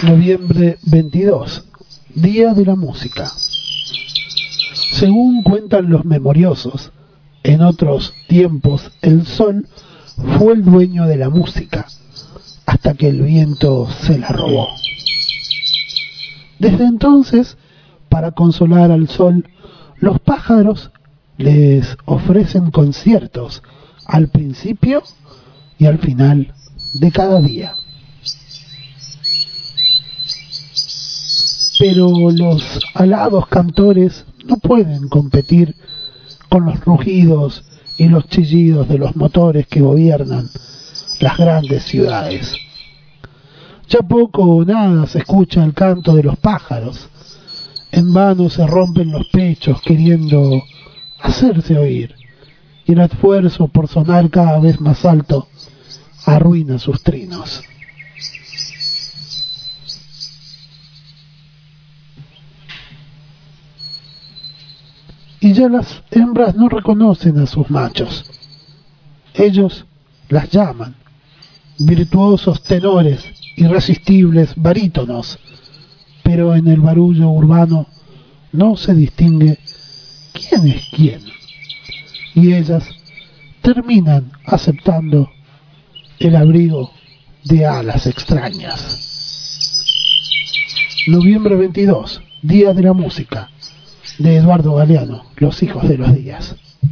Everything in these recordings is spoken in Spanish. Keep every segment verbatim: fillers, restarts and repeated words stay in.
Noviembre veintidós, Día de la Música. Según cuentan los memoriosos, en otros tiempos el sol fue el dueño de la música, hasta que el viento se la robó. Desde entonces, para consolar al sol, los pájaros les ofrecen conciertos al principio y al final de cada día. Pero los alados cantores no pueden competir con los rugidos y los chillidos de los motores que gobiernan las grandes ciudades. Ya poco o nada se escucha el canto de los pájaros. En vano se rompen los pechos queriendo hacerse oír, y el esfuerzo por sonar cada vez más alto arruina sus trinos. Y ya las hembras no reconocen a sus machos. Ellos las llaman virtuosos tenores, irresistibles barítonos, pero en el barullo urbano no se distingue quién es quién, y ellas terminan aceptando el abrigo de alas extrañas. Noviembre veintidós, Día de la Música, de Eduardo Galeano, Los hijos de los días.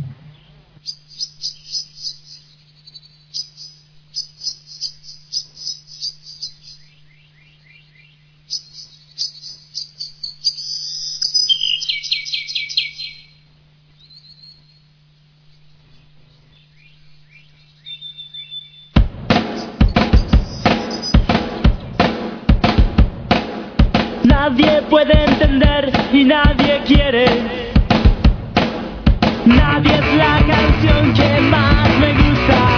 Nadie puede entender y nadie quiere. Nadie es la canción que más me gusta.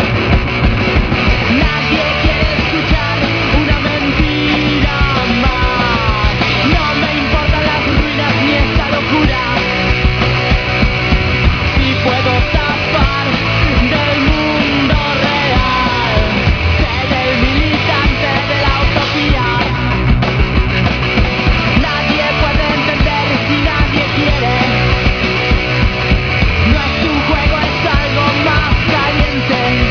Nadie quiere escuchar una mentira más. No me importan las ruinas ni esta locura. Si puedo zafar del mundo real, seré el militante de la utopía. No es un juego, es algo más caliente.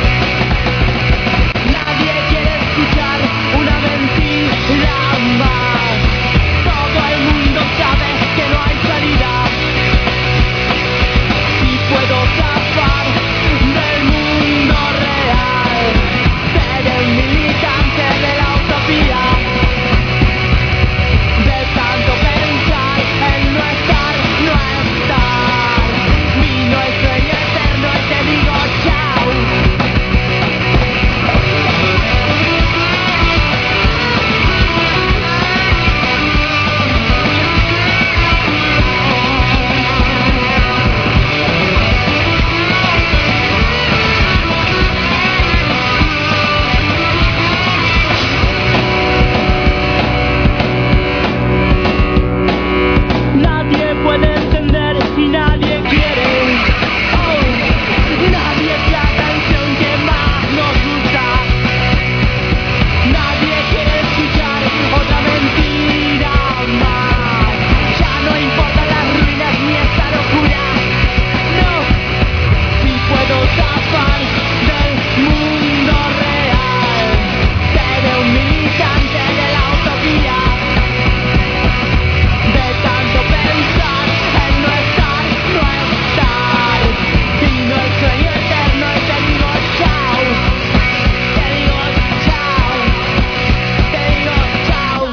Nadie quiere escuchar una mentira más. Todo el mundo sabe que no hay salida. Si puedo zafar del mundo real, seré el militante de la utopía. De tanto pensar en no estar, no estar. Vino el sueño eterno y te digo chao. Nadie puede entender y nadie quiere. Oh, nadie es la canción que más nos gusta. Nadie quiere escuchar otra mentira más. Ya no importan las ruinas ni esta locura. No, si puedo zafar del mundo real, seré un militante de la utopía. De tanto pensar en no estar, no estar. Vino el sueño eterno y te digo chao. Te digo chao. Te digo chao.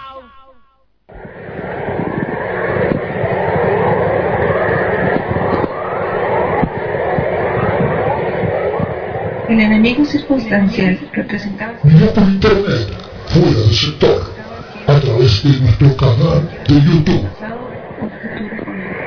El enemigo circunstancial representaba Mira por internet, fuera del sector, a través de nuestro canal de YouTube. pasado o futuro con él.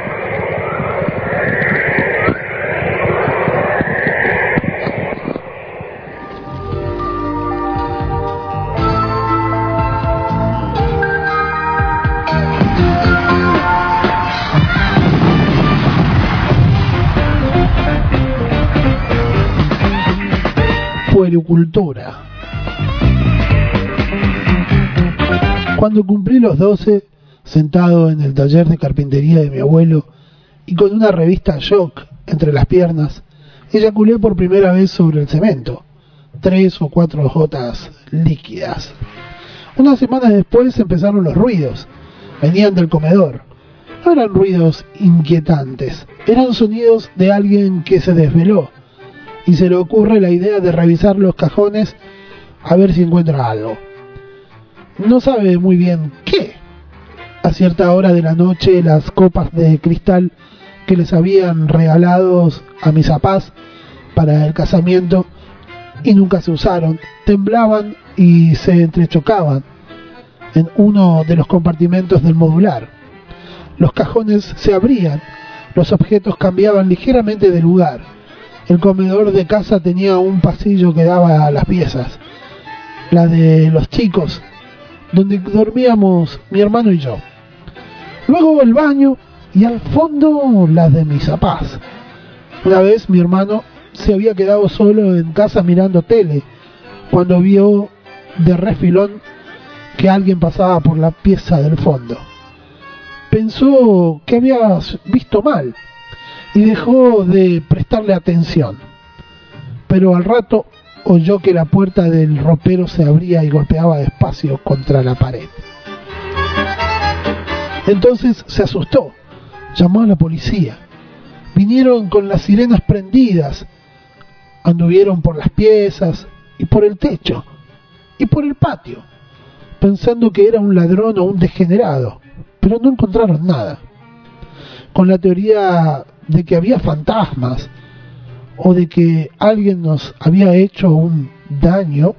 Puericultura. Cuando cumplí los doce, sentado en el taller de carpintería de mi abuelo y con una revista Shock entre las piernas, eyaculé por primera vez sobre el cemento, tres o cuatro gotas líquidas. Unas semanas después empezaron los ruidos. Venían del comedor. No eran ruidos inquietantes, eran sonidos de alguien que se desveló y se le ocurre la idea de revisar los cajones a ver si encuentra algo. No sabe muy bien qué. A cierta hora de la noche, las copas de cristal que les habían regalado a mis papás para el casamiento y nunca se usaron, temblaban y se entrechocaban en uno de los compartimentos del modular. Los cajones se abrían, los objetos cambiaban ligeramente de lugar. El comedor de casa tenía un pasillo que daba a las piezas, la de los chicos, donde dormíamos mi hermano y yo. Luego el baño y al fondo la de mis papás. Una vez mi hermano se había quedado solo en casa mirando tele cuando vio de refilón que alguien pasaba por la pieza del fondo. Pensó que había visto mal y dejó de prestarle atención, pero al rato oyó que la puerta del ropero se abría y golpeaba despacio contra la pared. Entonces se asustó, llamó a la policía. Vinieron con las sirenas prendidas, anduvieron por las piezas y por el techo y por el patio, pensando que era un ladrón o un degenerado, pero no encontraron nada. Con la teoría de que había fantasmas o de que alguien nos había hecho un daño,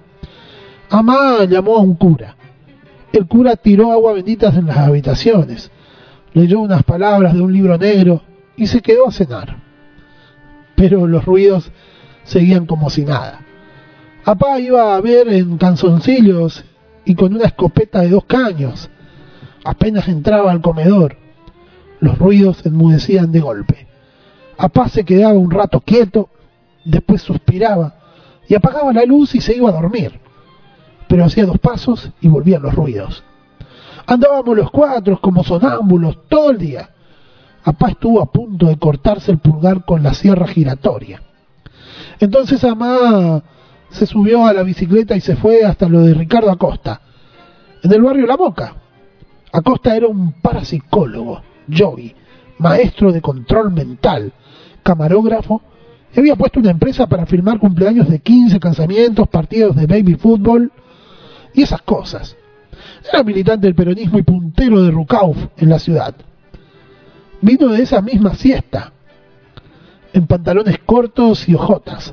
mamá llamó a un cura. El cura tiró agua bendita en las habitaciones, leyó unas palabras de un libro negro y se quedó a cenar. Pero los ruidos seguían como si nada. Papá iba a ver en calzoncillos y con una escopeta de dos caños. Apenas entraba al comedor, los ruidos enmudecían de golpe. Papá se quedaba un rato quieto, después suspiraba y apagaba la luz y se iba a dormir. Pero hacía dos pasos y volvían los ruidos. Andábamos los cuatro como sonámbulos todo el día. Papá estuvo a punto de cortarse el pulgar con la sierra giratoria. Entonces mamá se subió a la bicicleta y se fue hasta lo de Ricardo Acosta, en el barrio La Boca. Acosta era un parapsicólogo, yogi, maestro de control mental, camarógrafo, y había puesto una empresa para filmar cumpleaños de quince, casamientos, partidos de baby fútbol y esas cosas. Era militante del peronismo y puntero de Rucauf en la ciudad. Vino de esa misma siesta, en pantalones cortos y ojotas.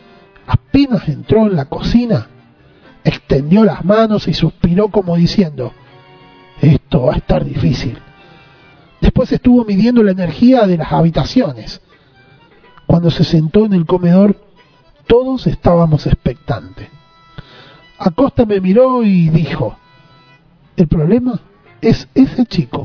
Apenas entró en la cocina, extendió las manos y suspiró como diciendo: esto va a estar difícil. Después estuvo midiendo la energía de las habitaciones. Cuando se sentó en el comedor, todos estábamos expectantes. Acosta me miró y dijo: el problema es ese chico.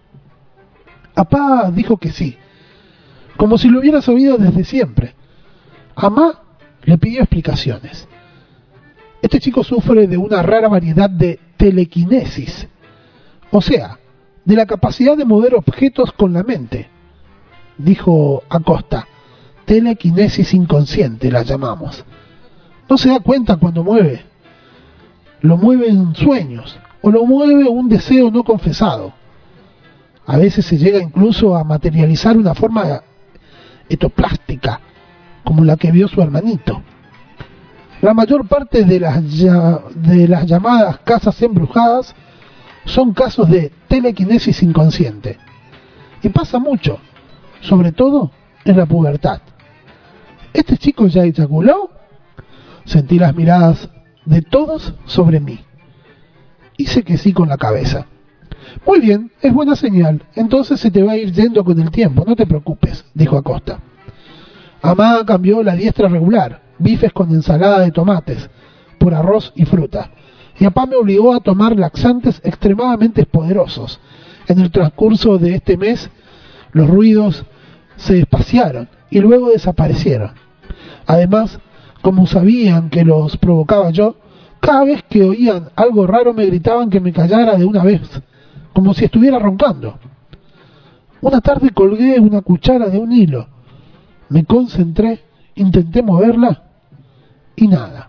Papá dijo que sí, como si lo hubiera sabido desde siempre. Mamá le pidió explicaciones. Este chico sufre de una rara variedad de telequinesis, o sea, de la capacidad de mover objetos con la mente, dijo Acosta. Telequinesis inconsciente la llamamos. No se da cuenta cuando mueve. Lo mueve en sueños, o lo mueve un deseo no confesado. A veces se llega incluso a materializar una forma etoplástica, como la que vio su hermanito. La mayor parte de las, de las llamadas casas embrujadas son casos de telequinesis inconsciente. Y pasa mucho, sobre todo en la pubertad. ¿Este chico ya eyaculó? Sentí las miradas de todos sobre mí. Hice que sí con la cabeza. Muy bien, es buena señal. Entonces se te va a ir yendo con el tiempo, no te preocupes, dijo Acosta. Mamá cambió la diestra regular, bifes con ensalada de tomates, por arroz y fruta. Y papá me obligó a tomar laxantes extremadamente poderosos. En el transcurso de este mes, los ruidos se espaciaron y luego desaparecieron. Además, como sabían que los provocaba yo, Cada vez que oían algo raro me gritaban que me callara de una vez, como si estuviera roncando. Una tarde colgué una cuchara de un hilo, me concentré, intenté moverla y nada.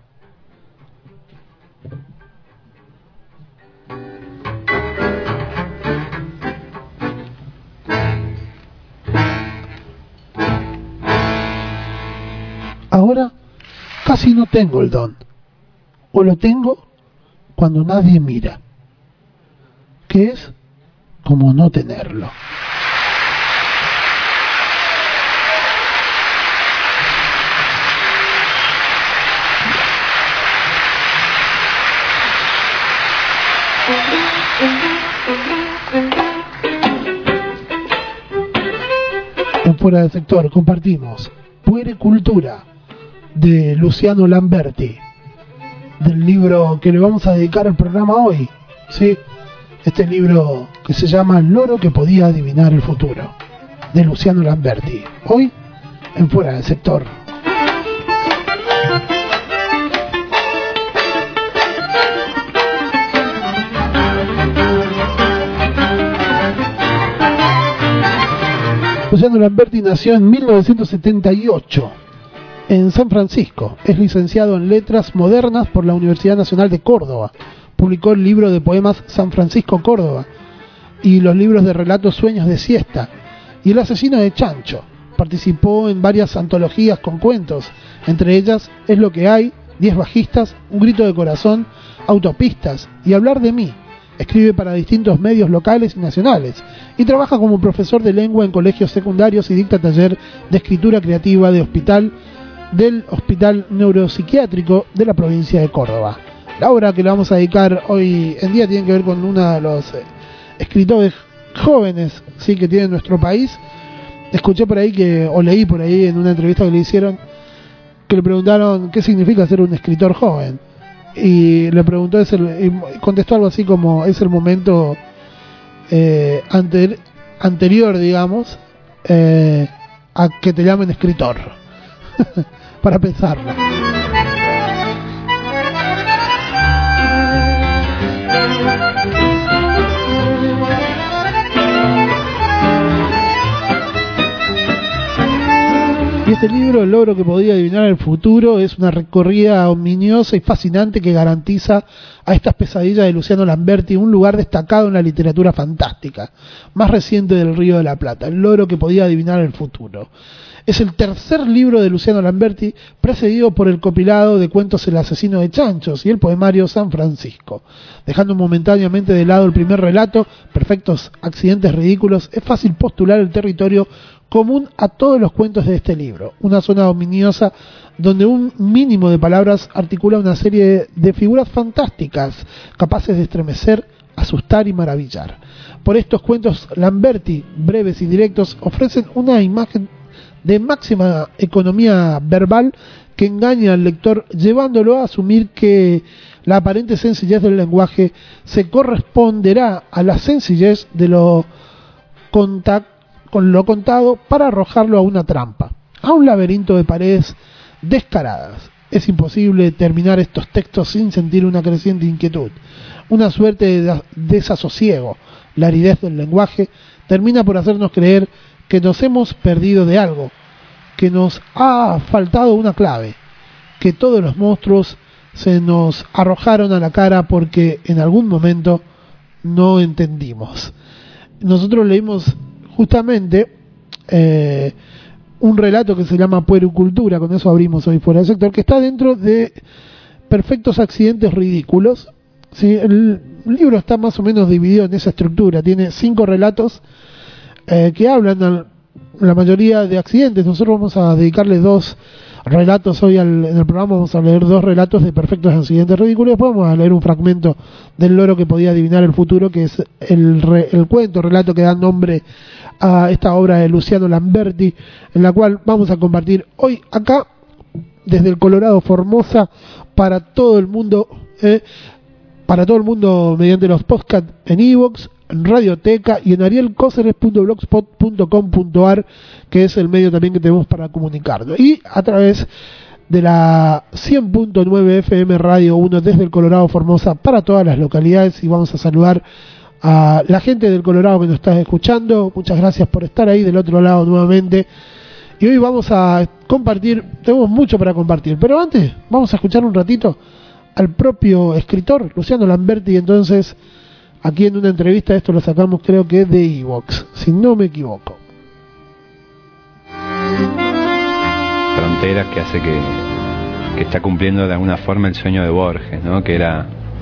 Ahora casi no tengo el don, o lo tengo cuando nadie mira, que es como no tenerlo. En Fuera del Sector compartimos Puericultura de Luciano Lamberti, del libro que le vamos a dedicar al programa hoy, ¿sí? Este libro que se llama El loro que podía adivinar el futuro, de Luciano Lamberti, hoy en Fuera del Sector. Luciano Lamberti nació en mil novecientos setenta y ocho en San Francisco. Es licenciado en Letras Modernas por la Universidad Nacional de Córdoba. Publicó el libro de poemas San Francisco Córdoba y los libros de relatos Sueños de Siesta y El asesino de Chancho. Participó en varias antologías con cuentos, entre ellas Es lo que hay, Diez bajistas, Un grito de corazón, Autopistas y Hablar de mí. Escribe para distintos medios locales y nacionales y trabaja como profesor de lengua en colegios secundarios y dicta taller de escritura creativa de hospital del Hospital Neuropsiquiátrico de la provincia de Córdoba. La obra que le vamos a dedicar hoy en día tiene que ver con uno de los eh, escritores jóvenes, sí, que tiene nuestro país. Escuché por ahí que, o leí por ahí en una entrevista que le hicieron, que le preguntaron qué significa ser un escritor joven. Y le preguntó, es el, y contestó algo así como es el momento eh, anter, anterior, digamos, eh, a que te llamen escritor. Para pensarlo. Y este libro, El logro que podía adivinar el futuro, es una recorrida ominiosa y fascinante que garantiza a estas pesadillas de Luciano Lamberti un lugar destacado en la literatura fantástica, más reciente del Río de la Plata, El logro que podía adivinar el futuro. Es el tercer libro de Luciano Lamberti, precedido por el compilado de cuentos El asesino de Chanchos y el poemario San Francisco. Dejando momentáneamente de lado el primer relato, Perfectos accidentes ridículos, es fácil postular el territorio común a todos los cuentos de este libro, una zona ominiosa donde un mínimo de palabras articula una serie de figuras fantásticas capaces de estremecer, asustar y maravillar. Por estos cuentos Lamberti, breves y directos, ofrecen una imagen de máxima economía verbal que engaña al lector, llevándolo a asumir que la aparente sencillez del lenguaje se corresponderá a la sencillez de lo conta- con lo contado para arrojarlo a una trampa, a un laberinto de paredes descaradas. Es imposible terminar estos textos sin sentir una creciente inquietud, una suerte de desasosiego. La aridez del lenguaje termina por hacernos creer que nos hemos perdido de algo, que nos ha faltado una clave, que todos los monstruos se nos arrojaron a la cara porque en algún momento no entendimos. Nosotros leímos justamente eh, un relato que se llama Puericultura, con eso abrimos hoy Fuera del Sector, que está dentro de Perfectos accidentes ridículos, ¿sí? El libro está más o menos dividido en esa estructura, tiene cinco relatos eh, que hablan al, la mayoría de accidentes. Nosotros vamos a dedicarle dos relatos hoy al, en el programa, vamos a leer dos relatos de Perfectos accidentes ridículos, después vamos a leer un fragmento del loro que podía adivinar el futuro, que es el, re, el cuento, relato que da nombre a esta obra de Luciano Lamberti, en la cual vamos a compartir hoy acá, desde el Colorado Formosa, para todo el mundo, eh, para todo el mundo mediante los podcasts en iVoox, en Radioteca y en ariel coseres punto blogspot punto com punto ar, que es el medio también que tenemos para comunicarnos, y a través de la cien punto nueve F M Radio uno desde el Colorado Formosa para todas las localidades, y vamos a saludar a la gente del Colorado que nos está escuchando. Muchas gracias por estar ahí del otro lado nuevamente. Y hoy vamos a compartir, tenemos mucho para compartir, pero antes vamos a escuchar un ratito al propio escritor Luciano Lamberti. Entonces, aquí en una entrevista, esto lo sacamos creo que de iVoox, si no me equivoco. Fronteras que hace que, que está cumpliendo de alguna forma el sueño de Borges, ¿no? Que era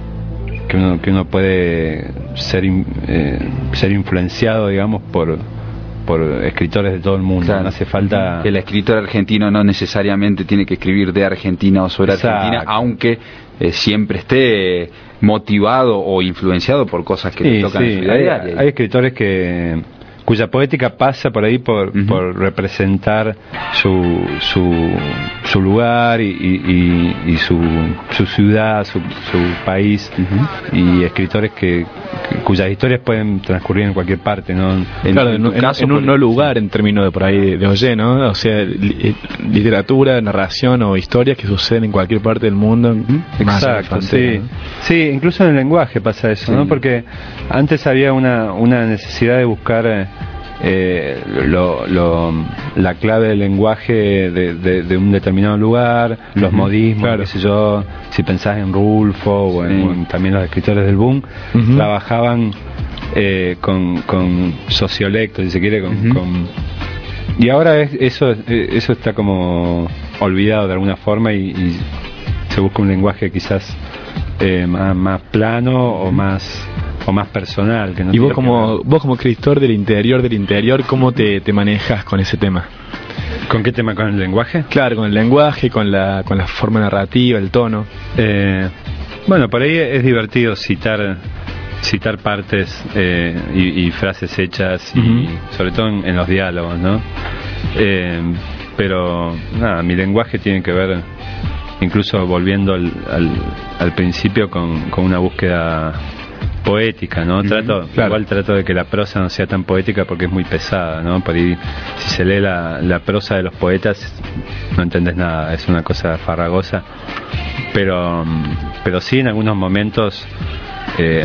que uno que uno puede ser eh, ser influenciado, digamos, por por escritores de todo el mundo. Claro. No hace falta que el escritor argentino no necesariamente tiene que escribir de Argentina o sobre Exacto. Argentina, aunque eh, siempre esté motivado o influenciado por cosas que sí, le tocan sí. en su vida hay, diaria. Hay escritores que cuya poética pasa por ahí por, uh-huh. por representar su su, su lugar y, y, y su, su ciudad, su, su país, uh-huh. y escritores que, que cuyas historias pueden transcurrir en cualquier parte, ¿no? En, claro, en, en, caso, en un no lugar en términos de por ahí de oye, ¿no? O sea, li, literatura, narración o historias que suceden en cualquier parte del mundo. Uh-huh. Exacto, sí. ¿no? Sí, incluso en el lenguaje pasa eso, sí. ¿no? Porque antes había una, una necesidad de buscar Eh, lo, lo, la clave del lenguaje de, de, de un determinado lugar, uh-huh. los modismos, claro. qué sé yo, si pensás en Rulfo o en, sí. o en también los escritores del boom, uh-huh. trabajaban eh, con, con sociolectos, si se quiere, con, uh-huh. con y ahora es, eso eso está como olvidado de alguna forma y, y se busca un lenguaje quizás eh, más, más plano o más o más personal. Que no y vos como vos como escritor del interior del interior, ¿cómo te, te manejas con ese tema? ¿Con qué tema? ¿Con el lenguaje? Claro, con el lenguaje, con la con la forma narrativa, el tono. Eh, bueno, por ahí es divertido citar citar partes eh, y, y frases hechas, uh-huh. y sobre todo en, en los diálogos, ¿no? Eh, pero nada, mi lenguaje tiene que ver, incluso volviendo al, al, al principio, con, con una búsqueda poética, ¿no? Trato, uh-huh, claro. Igual trato de que la prosa no sea tan poética porque es muy pesada, ¿no? Por ahí, si se lee la, la prosa de los poetas, no entendés nada, es una cosa farragosa. Pero, pero sí, en algunos momentos eh,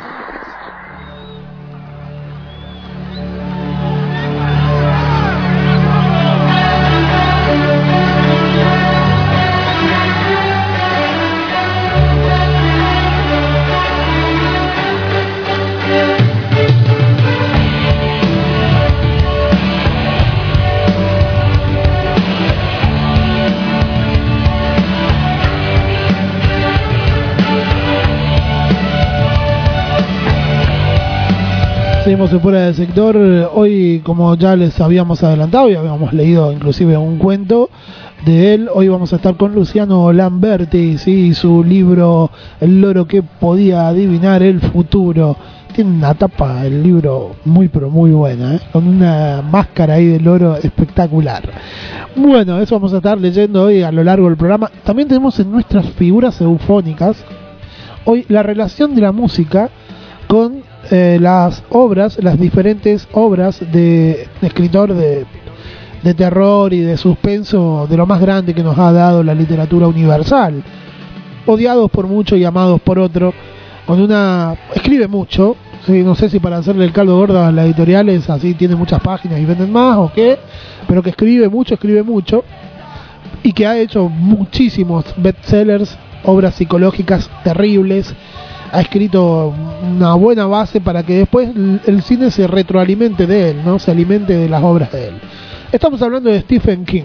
Seguimos en Fuera del Sector. Hoy, como ya les habíamos adelantado y habíamos leído inclusive un cuento de él, hoy vamos a estar con Luciano Lamberti, ¿sí? Su libro El loro que podía adivinar el futuro. Tiene una tapa el libro muy pero muy buena, ¿eh? Con una máscara ahí del loro espectacular. Bueno, eso vamos a estar leyendo hoy a lo largo del programa. También tenemos en nuestras figuras eufónicas hoy la relación de la música con eh, las obras, las diferentes obras de, de escritor de, de terror y de suspenso de lo más grande que nos ha dado la literatura universal, odiados por muchos y amados por otro, con una escribe mucho, ¿sí? No sé si para hacerle el caldo gordo a las editoriales así tiene muchas páginas y venden más o qué, pero que escribe mucho, escribe mucho, y que ha hecho muchísimos bestsellers, obras psicológicas terribles. Ha escrito una buena base para que después el cine se retroalimente de él, ¿no? Se alimente de las obras de él. Estamos hablando de Stephen King.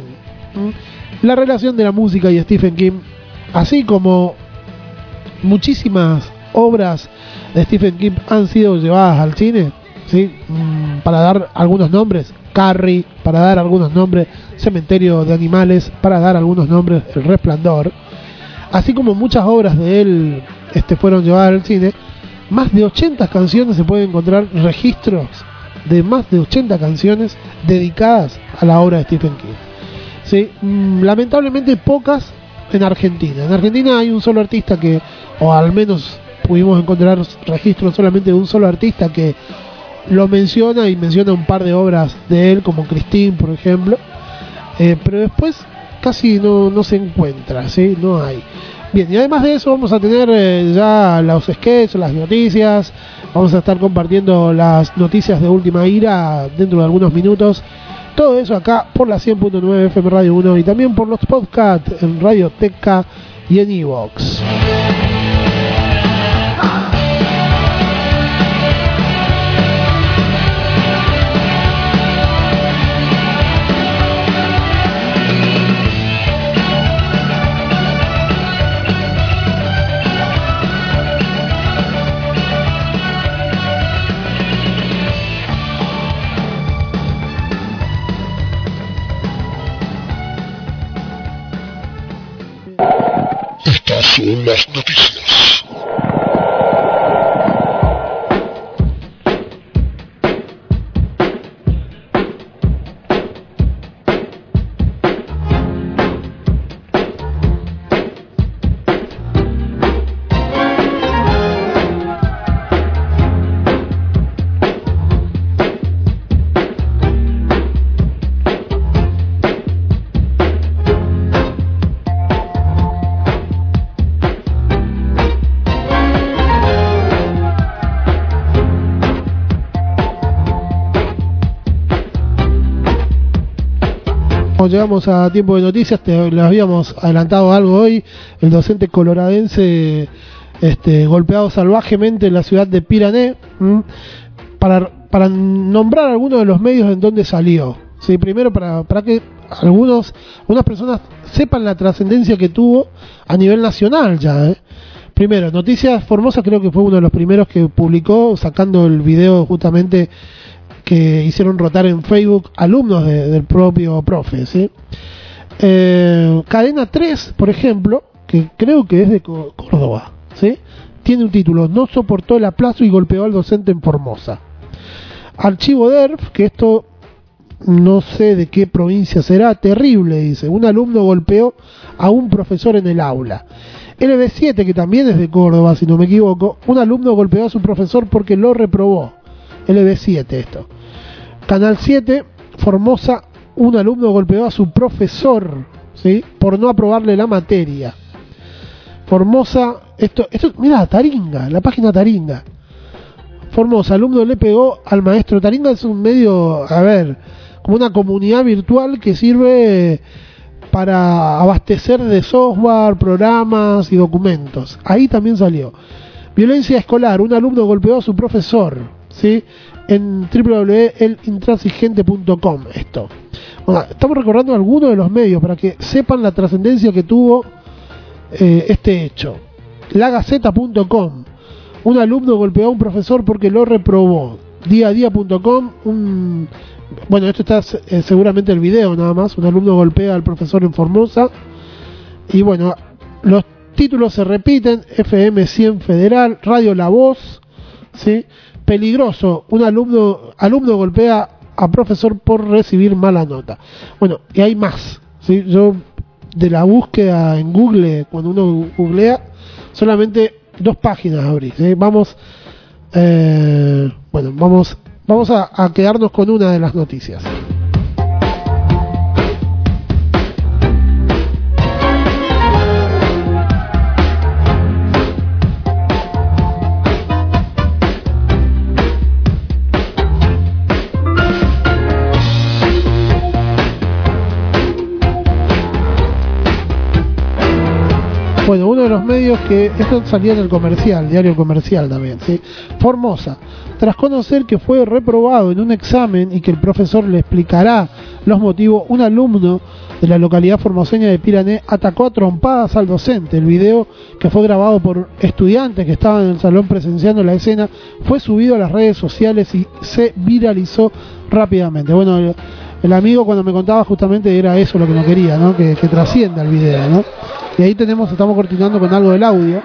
La relación de la música y Stephen King, así como muchísimas obras de Stephen King han sido llevadas al cine, ¿sí? Para dar algunos nombres, Carrie, para dar algunos nombres, Cementerio de Animales, para dar algunos nombres, El Resplandor. Así como muchas obras de él este, fueron llevadas al cine, más de ochenta canciones, se pueden encontrar registros de más de ochenta canciones dedicadas a la obra de Stephen King. ¿Sí? Mm, lamentablemente pocas en Argentina. En Argentina hay un solo artista que, o al menos pudimos encontrar registros solamente de un solo artista que lo menciona y menciona un par de obras de él, como Christine, por ejemplo. Eh, pero después casi no, no se encuentra, ¿sí? No hay. Bien, y además de eso vamos a tener eh, ya los sketches, las noticias, vamos a estar compartiendo las noticias de Última Ira dentro de algunos minutos. Todo eso acá por la cien punto nueve F M Radio uno y también por los podcasts en Radioteca y en iVoox. Estas son las noticias. Llegamos a tiempo de noticias, te les habíamos adelantado algo hoy. El docente coloradense este, golpeado salvajemente en la ciudad de Pirané, ¿m? para para nombrar algunos de los medios en donde salió. Sí, primero para para que algunos algunas personas sepan la trascendencia que tuvo a nivel nacional ya. ¿eh? Primero, Noticias Formosa creo que fue uno de los primeros que publicó, sacando el video justamente que hicieron rotar en Facebook alumnos de, del propio profe, ¿sí? Eh, Cadena tres, por ejemplo, que creo que es de Córdoba, ¿sí? Tiene un título: no soportó el aplazo y golpeó al docente en Formosa. Archivo D E R F, que esto no sé de qué provincia será, terrible, dice: un alumno golpeó a un profesor en el aula. L B siete, que también es de Córdoba, si no me equivoco: un alumno golpeó a su profesor porque lo reprobó. L B siete esto. Canal siete, Formosa: un alumno golpeó a su profesor, ¿sí? por no aprobarle la materia. Formosa, esto, esto, mira, Taringa, la página Taringa. Formosa: alumno le pegó al maestro. Taringa es un medio, a ver, como una comunidad virtual que sirve para abastecer de software, programas y documentos. Ahí también salió. Violencia escolar: un alumno golpeó a su profesor, ¿sí? En doble u doble u doble u punto el intransigente punto com esto. Bueno, estamos recordando algunos de los medios para que sepan la trascendencia que tuvo eh, este hecho. la gaceta punto com: un alumno golpeó a un profesor porque lo reprobó. día a día punto com, un bueno, esto está eh, seguramente el video nada más: un alumno golpea al profesor en Formosa. Y bueno, los títulos se repiten: F M cien Federal, Radio La Voz, ¿sí? Peligroso: un alumno alumno golpea a profesor por recibir mala nota. Bueno, y hay más, ¿sí? Yo de la búsqueda en Google, cuando uno googlea, solamente dos páginas abrí, ¿sí? Vamos, eh, bueno, vamos, vamos a, a quedarnos con una de las noticias. Bueno, uno de los medios que... Esto salía en el Comercial, diario Comercial también, ¿sí? Formosa: tras conocer que fue reprobado en un examen y que el profesor le explicará los motivos, un alumno de la localidad formoseña de Pirané atacó a trompadas al docente. El video, que fue grabado por estudiantes que estaban en el salón presenciando la escena, fue subido a las redes sociales y se viralizó rápidamente. Bueno, el, el amigo cuando me contaba justamente era eso lo que no quería, ¿no? Que, que trascienda el video, ¿no? Y ahí tenemos, estamos cortinando con algo del audio.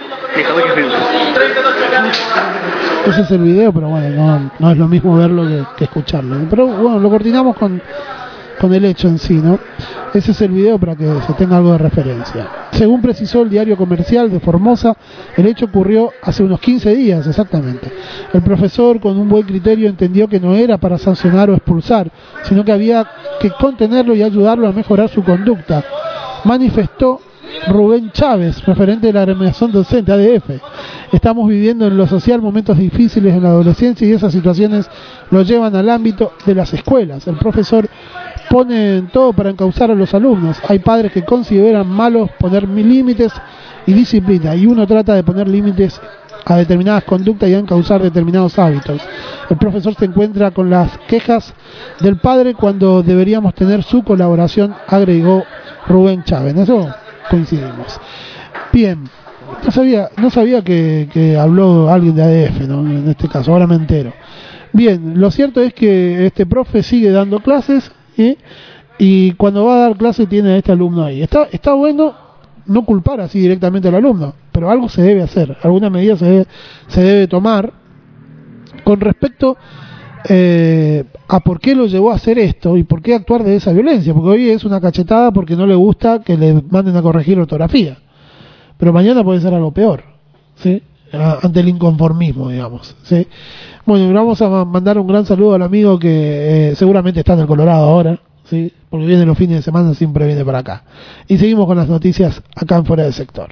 Ese es el video, pero bueno, no, no es lo mismo verlo que, que escucharlo, ¿no? Pero bueno, lo coordinamos con, con el hecho en sí, ¿no? Ese es el video para que se tenga algo de referencia. Según precisó el diario Comercial de Formosa, el hecho ocurrió hace unos quince días exactamente. El profesor, con un buen criterio, entendió que no era para sancionar o expulsar, sino que había que contenerlo y ayudarlo a mejorar su conducta. manifestó Rubén Chávez, referente de la agremiación docente A D F. Estamos viviendo en lo social momentos difíciles en la adolescencia y esas situaciones lo llevan al ámbito de las escuelas. El profesor pone en todo para encauzar a los alumnos. Hay padres que consideran malos poner límites y disciplina, y uno trata de poner límites a determinadas conductas y a encauzar determinados hábitos. El profesor se encuentra con las quejas del padre cuando deberíamos tener su colaboración, agregó Rubén Chávez. En eso coincidimos. Bien, no sabía, no sabía que, que habló alguien de A D F, ¿no? En este caso, ahora me entero. Bien, lo cierto es que este profe sigue dando clases, ¿eh? Y cuando va a dar clases tiene a este alumno ahí. Está, está bueno no culpar así directamente al alumno, pero algo se debe hacer, alguna medida se debe, se debe tomar con respecto eh, a por qué lo llevó a hacer esto y por qué actuar de esa violencia, porque hoy es una cachetada porque no le gusta que le manden a corregir ortografía, pero mañana puede ser algo peor, ¿sí? Ante el inconformismo, digamos, ¿sí? Bueno, vamos a mandar un gran saludo al amigo que eh, seguramente está en el Colorado ahora, ¿sí? Porque viene los fines de semana, siempre viene para acá. Y seguimos con las noticias acá en Fuera del Sector.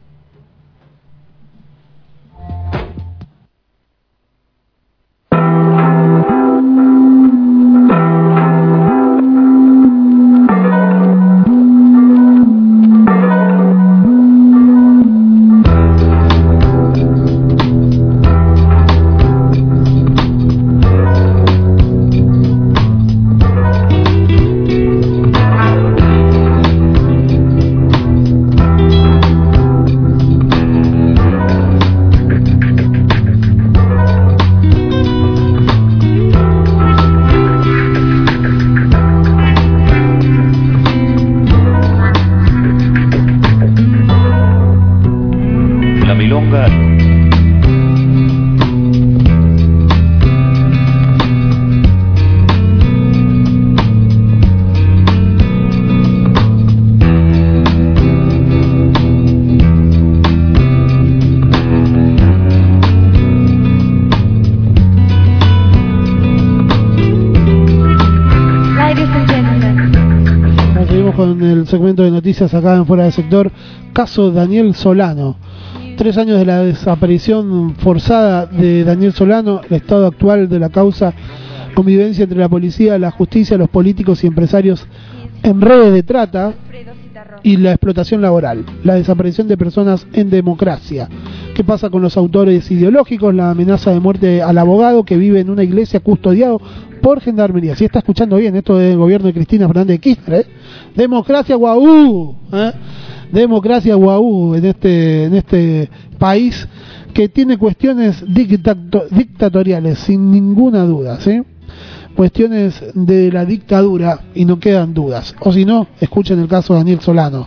Segmento de noticias acá en Fuera del Sector. Caso Daniel Solano. Tres años de la desaparición forzada de Daniel Solano, el estado actual de la causa, convivencia entre la policía, la justicia, los políticos y empresarios en redes de trata y la explotación laboral, la desaparición de personas en democracia. ¿Qué pasa con los autores ideológicos? La amenaza de muerte al abogado que vive en una iglesia custodiado por gendarmería. Si está escuchando bien, esto del gobierno de Cristina Fernández de Kirchner, ¿eh? Democracia guau, ¿eh? Democracia guau en este en este país que tiene cuestiones dictato, dictatoriales, sin ninguna duda, ¿sí? Cuestiones de la dictadura y no quedan dudas. O si no, escuchen el caso de Daniel Solano.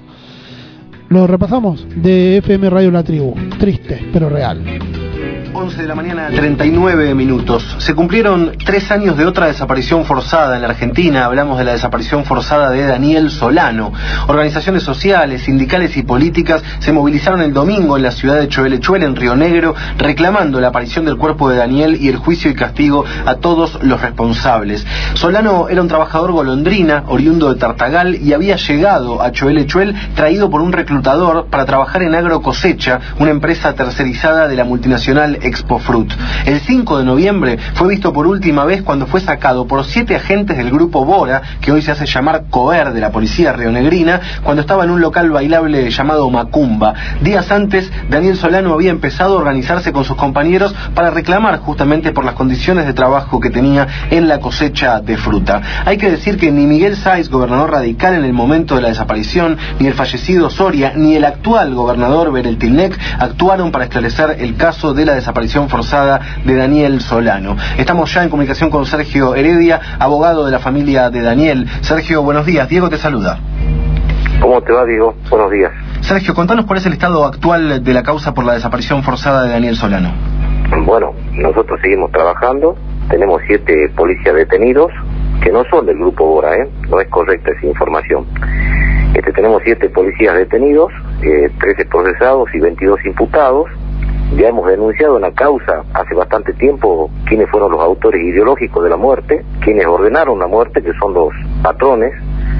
Lo repasamos de F M Radio La Tribu. Triste, pero real. once de la mañana, treinta y nueve minutos. Se cumplieron tres años de otra desaparición forzada en la Argentina. Hablamos de la desaparición forzada de Daniel Solano. Organizaciones sociales, sindicales y políticas se movilizaron el domingo en la ciudad de Choelechuel, en Río Negro, reclamando la aparición del cuerpo de Daniel y el juicio y castigo a todos los responsables. Solano era un trabajador golondrina, oriundo de Tartagal, y había llegado a Choelechuel traído por un reclutador para trabajar en Agro Cosecha, una empresa tercerizada de la multinacional Expofruit. El cinco de noviembre fue visto por última vez cuando fue sacado por siete agentes del grupo Bora, que hoy se hace llamar COER, de la policía rionegrina, cuando estaba en un local bailable llamado Macumba. Días antes, Daniel Solano había empezado a organizarse con sus compañeros para reclamar justamente por las condiciones de trabajo que tenía en la cosecha de fruta. Hay que decir que ni Miguel Sáiz, gobernador radical en el momento de la desaparición, ni el fallecido Soria, ni el actual gobernador Bereltilnec actuaron para esclarecer el caso de la desaparición forzada de Daniel Solano. Estamos ya en comunicación con Sergio Heredia, abogado de la familia de Daniel. Sergio, buenos días. Diego te saluda. ¿Cómo te va, Diego? Buenos días. Sergio, contanos cuál es el estado actual de la causa por la desaparición forzada de Daniel Solano. Bueno, nosotros seguimos trabajando. Tenemos siete policías detenidos, que no son del grupo Bora, ¿eh? No es correcta esa información. Este, tenemos siete policías detenidos, eh, trece procesados y veintidós imputados. Ya hemos denunciado una causa hace bastante tiempo quiénes fueron los autores ideológicos de la muerte, quienes ordenaron la muerte, que son los patrones,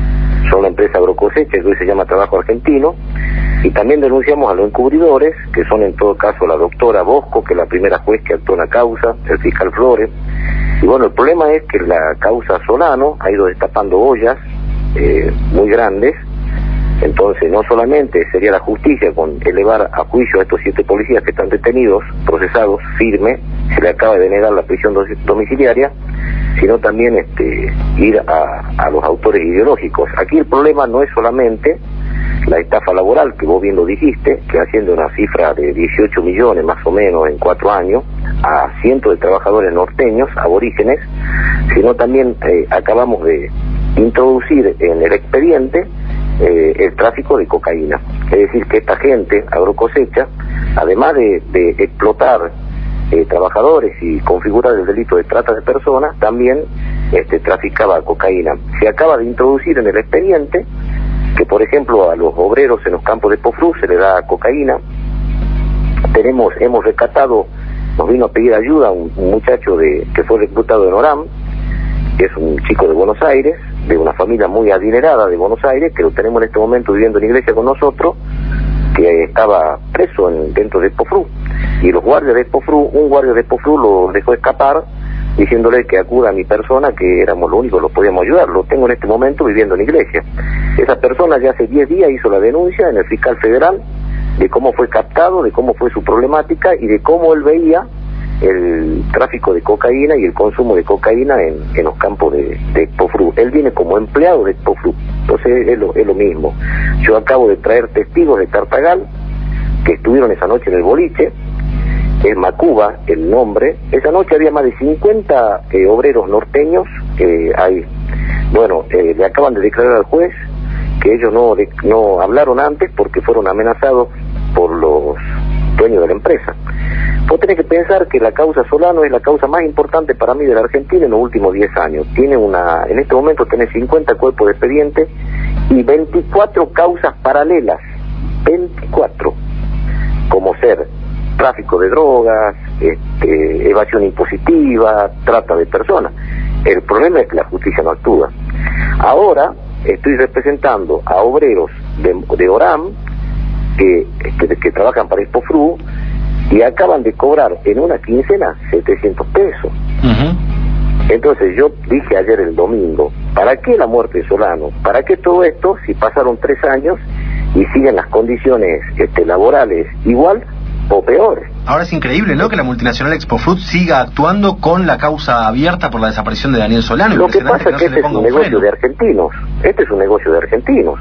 son la empresa Agrocosecha, que hoy se llama Trabajo Argentino, y también denunciamos a los encubridores, que son en todo caso la doctora Bosco, que es la primera juez que actuó en la causa, el fiscal Flores. Y bueno, el problema es que la causa Solano ha ido destapando ollas eh, muy grandes. Entonces no solamente sería la justicia con elevar a juicio a estos siete policías que están detenidos, procesados, firme, se le acaba de negar la prisión domiciliaria, sino también este, ir a, a los autores ideológicos. Aquí el problema no es solamente la estafa laboral, que vos bien lo dijiste, que asciende una cifra de dieciocho millones más o menos en cuatro años, a cientos de trabajadores norteños, aborígenes, sino también eh, acabamos de introducir en el expediente eh, el tráfico de cocaína. Es decir, que esta gente, Agrocosecha, además de, de explotar eh, trabajadores y configurar el delito de trata de personas, también este, traficaba cocaína. Se acaba de introducir en el expediente que, por ejemplo, a los obreros en los campos de Pofrú se le da cocaína. Tenemos, hemos rescatado, nos vino a pedir ayuda un, un muchacho de que fue reclutado en Orán, que es un chico de Buenos Aires, de una familia muy adinerada de Buenos Aires, que lo tenemos en este momento viviendo en iglesia con nosotros, que estaba preso en, dentro de Pofrú. Y los guardias de Pofrú, un guardia de Pofrú lo dejó escapar, diciéndole que acuda a mi persona, que éramos los únicos que lo podíamos ayudar. Lo tengo en este momento viviendo en iglesia. Esa persona ya hace diez días hizo la denuncia en el fiscal federal de cómo fue captado, de cómo fue su problemática y de cómo él veía el tráfico de cocaína y el consumo de cocaína en, en los campos de, de Pofrú. Él viene como empleado de Pofrú, entonces es lo, es lo mismo. Yo acabo de traer testigos de Tartagal que estuvieron esa noche en el boliche, es Macuba el nombre. Esa noche había más de cincuenta eh, obreros norteños eh, ahí. Bueno, eh, le acaban de declarar al juez que ellos no, de, no hablaron antes porque fueron amenazados por los dueños de la empresa. Vos tenés que pensar que la causa Solano es la causa más importante para mí de la Argentina en los últimos diez años. Tiene una, en este momento tiene cincuenta cuerpos de expediente y veinticuatro causas paralelas, veinticuatro, como ser tráfico de drogas, este, evasión impositiva, trata de personas. El problema es que la justicia no actúa. Ahora estoy representando a obreros de, de Orán que, que, que trabajan para Expofru y acaban de cobrar en una quincena setecientos pesos. Uh-huh. Entonces yo dije ayer el domingo, ¿para qué la muerte de Solano? ¿Para qué todo esto si pasaron tres años y siguen las condiciones este, laborales igual o peores? Ahora es increíble, ¿no?, que la multinacional Expofruit siga actuando con la causa abierta por la desaparición de Daniel Solano. Lo que pasa es que este es un negocio de argentinos. Este es un negocio de argentinos.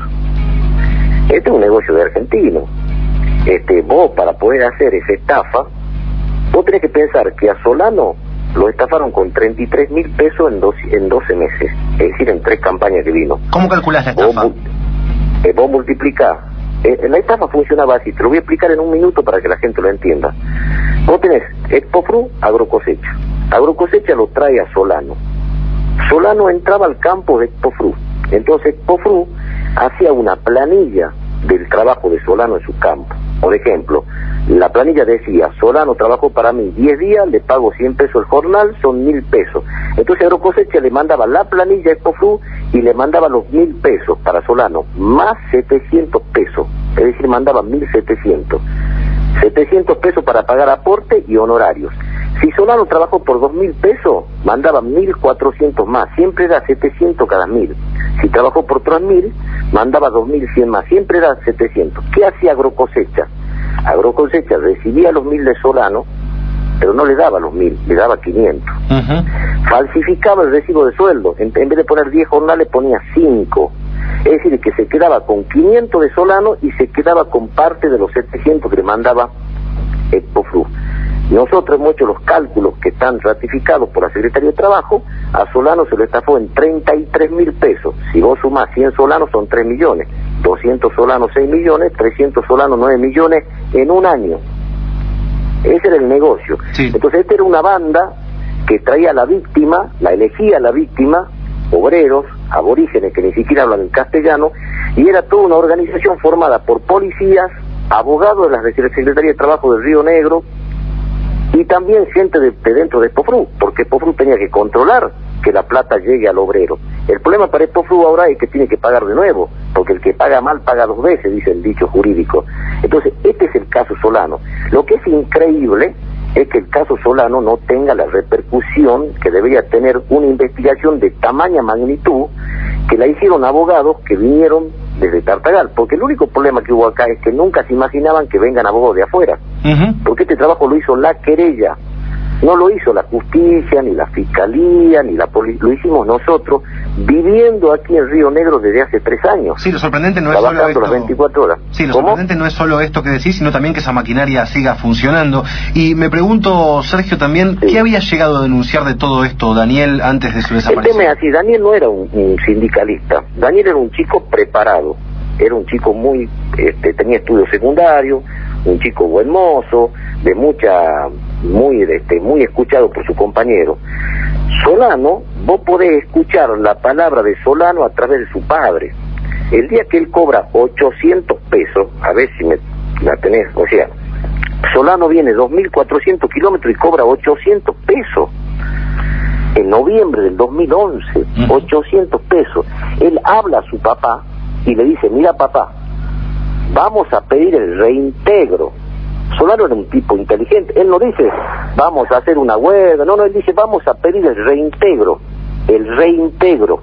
Este es un negocio de argentinos. Este, vos, para poder hacer esa estafa, vos tenés que pensar que a Solano lo estafaron con treinta y tres mil pesos en, doce, en doce meses. Es decir, en tres campañas que vino. ¿Cómo calculás la estafa? Vos, eh, vos multiplicás. Eh, la estafa funcionaba así, te lo voy a explicar en un minuto para que la gente lo entienda. Vos tenés Expofru, Agrocosecha. Agrocosecha lo trae a Solano. Solano entraba al campo de Expofru. Entonces Expofru hacía una planilla del trabajo de Solano en su campo. Por ejemplo, la planilla decía, Solano trabajó para mí diez días, le pago cien pesos el jornal, son mil pesos. Entonces Agrocosecha le mandaba la planilla a Expofru y le mandaba los mil pesos para Solano, más setecientos pesos, es decir, mandaba mil setecientos. setecientos pesos para pagar aporte y honorarios. Si Solano trabajó por dos mil pesos, mandaba mil cuatrocientos más, siempre era setecientos cada mil. Si trabajó por tres mil, mandaba dos mil cien más, siempre era setecientos. ¿Qué hacía Agrocosecha? Agrocosecha recibía los mil de Solano, pero no le daba los mil, le daba quinientos. Uh-huh. Falsificaba el recibo de sueldo, en, en vez de poner diez jornales ponía cinco. Es decir, que se quedaba con quinientos de Solano y se quedaba con parte de los setecientos que le mandaba Expofru. Nosotros hemos hecho los cálculos que están ratificados por la Secretaría de Trabajo. A Solano se le estafó en treinta y tres mil pesos. Si vos sumás cien Solanos son tres millones, doscientos Solanos seis millones, trescientos Solanos nueve millones en un año. Ese era el negocio. Sí. Entonces esta era una banda que traía a la víctima, la elegía a la víctima, obreros, aborígenes que ni siquiera hablan en castellano, y era toda una organización formada por policías, abogados de la Secretaría de Trabajo del Río Negro, y también gente de, de dentro de Expofru, porque Expofru tenía que controlar que la plata llegue al obrero. El problema para Expofluvio ahora es que tiene que pagar de nuevo, porque el que paga mal paga dos veces, dice el dicho jurídico. Entonces, este es el caso Solano. Lo que es increíble es que el caso Solano no tenga la repercusión que debería tener una investigación de tamaña magnitud que la hicieron abogados que vinieron desde Tartagal, porque el único problema que hubo acá es que nunca se imaginaban que vengan abogados de afuera, uh-huh. porque este trabajo lo hizo la querella, no lo hizo la justicia, ni la fiscalía, ni la policía, lo hicimos nosotros, viviendo aquí en Río Negro desde hace tres años. Sí, lo sorprendente no es solo esto. Las veinticuatro horas. Sí, lo ¿Cómo? sorprendente no es solo esto que decís, sino también que esa maquinaria siga funcionando. Y me pregunto, Sergio, también, sí. ¿qué había llegado a denunciar de todo esto Daniel antes de su desaparición? El tema es así, Daniel no era un, un sindicalista, Daniel era un chico preparado, era un chico muy, este, tenía estudios secundarios, un chico buen mozo, de mucha, muy, este, muy escuchado por su compañero. Solano, vos podés escuchar la palabra de Solano a través de su padre. El día que él cobra ochocientos pesos, a ver si me la tenés, o sea, Solano viene dos mil cuatrocientos kilómetros y cobra ochocientos pesos. En noviembre del dos mil once, uh-huh. ochocientos pesos. Él habla a su papá y le dice, mira papá, vamos a pedir el reintegro. Solano era un tipo inteligente, él no dice vamos a hacer una huelga, no, no, él dice vamos a pedir el reintegro, el reintegro.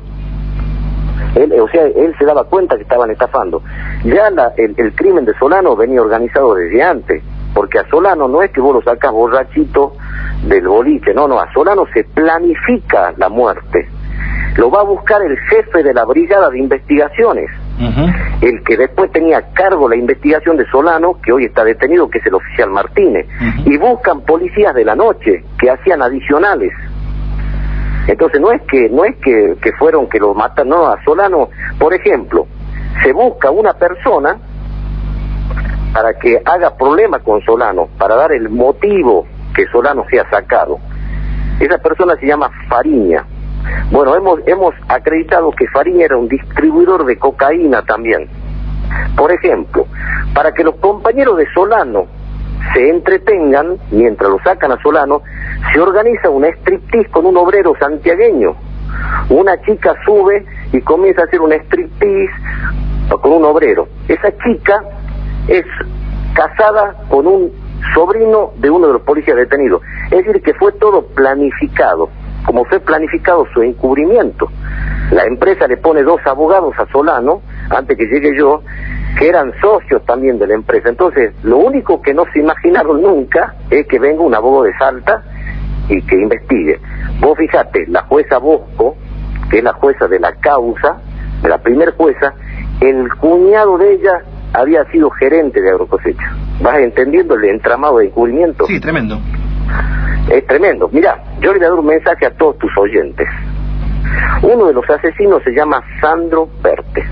Él, o sea, él se daba cuenta que estaban estafando. Ya la, el, el crimen de Solano venía organizado desde antes, porque a Solano no es que vos lo sacas borrachito del boliche, no, no, a Solano se planifica la muerte. Lo va a buscar el jefe de la brigada de investigaciones, uh-huh. el que después tenía a cargo la investigación de Solano, que hoy está detenido, que es el oficial Martínez, uh-huh. y buscan policías de la noche que hacían adicionales. Entonces no es que no es que, que fueron que lo matan, no, a Solano, por ejemplo, se busca una persona para que haga problema con Solano, para dar el motivo que Solano sea sacado. Esa persona se llama Fariña. Bueno, hemos hemos acreditado que Fariña era un distribuidor de cocaína también. Por ejemplo, para que los compañeros de Solano se entretengan, mientras lo sacan a Solano, se organiza un striptease con un obrero santiagueño. Una chica sube y comienza a hacer un striptease con un obrero. Esa chica es casada con un sobrino de uno de los policías detenidos. Es decir, que fue todo planificado. Como fue planificado su encubrimiento, la empresa le pone dos abogados a Solano, antes que llegue yo, que eran socios también de la empresa. Entonces, lo único que no se imaginaron nunca es que venga un abogado de Salta y que investigue. Vos fijate, la jueza Bosco, que es la jueza de la causa, de la primer jueza, el cuñado de ella había sido gerente de Agrocosecha. ¿Vas entendiendo el entramado de encubrimiento? Sí, tremendo. Es tremendo. Mirá, yo le voy a dar un mensaje a todos tus oyentes. Uno de los asesinos se llama Sandro Berte.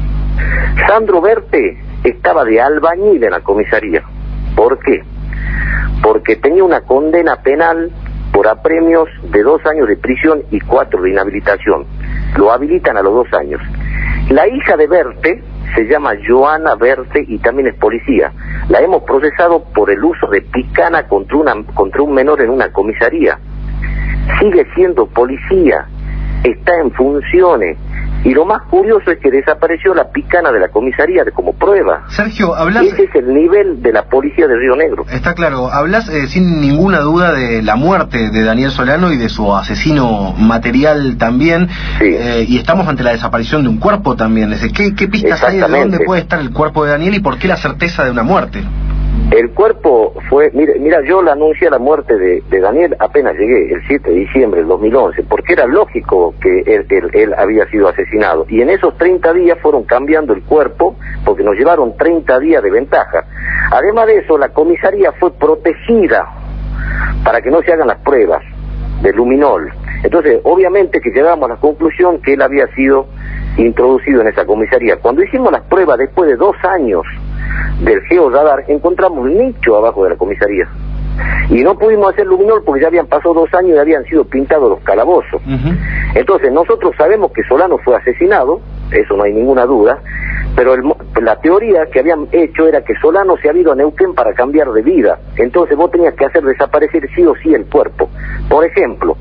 Sandro Berte estaba de albañil en la comisaría. ¿Por qué? Porque tenía una condena penal por apremios de dos años de prisión y cuatro de inhabilitación. Lo habilitan a los dos años. La hija de Berte se llama Joana Berte y también es policía. La hemos procesado por el uso de picana contra, una, contra un menor en una comisaría. Sigue siendo policía, está en funciones. Y lo más curioso es que desapareció la picana de la comisaría de, como prueba. Sergio, hablas... Ese es el nivel de la policía de Río Negro. Está claro, hablas eh, sin ninguna duda de la muerte de Daniel Solano y de su asesino material también. Sí. Eh, y estamos ante la desaparición de un cuerpo también. ¿Qué, qué pistas hay de dónde puede estar el cuerpo de Daniel y por qué la certeza de una muerte? El cuerpo fue, mira, mira yo le anuncié la muerte de, de Daniel apenas llegué, el siete de diciembre del dos mil once, porque era lógico que él, él, él había sido asesinado. Y en esos treinta días fueron cambiando el cuerpo, porque nos llevaron treinta días de ventaja. Además de eso, la comisaría fue protegida para que no se hagan las pruebas de luminol. Entonces, obviamente que llegamos a la conclusión que él había sido introducido en esa comisaría. Cuando hicimos las pruebas después de dos años del georradar, encontramos un nicho abajo de la comisaría y no pudimos hacer luminol porque ya habían pasado dos años y habían sido pintados los calabozos. Uh-huh. Entonces nosotros sabemos que Solano fue asesinado, eso no hay ninguna duda, pero el, la teoría que habían hecho era que Solano se había ido a Neuquén para cambiar de vida. Entonces vos tenías que hacer desaparecer sí o sí el cuerpo. Por ejemplo,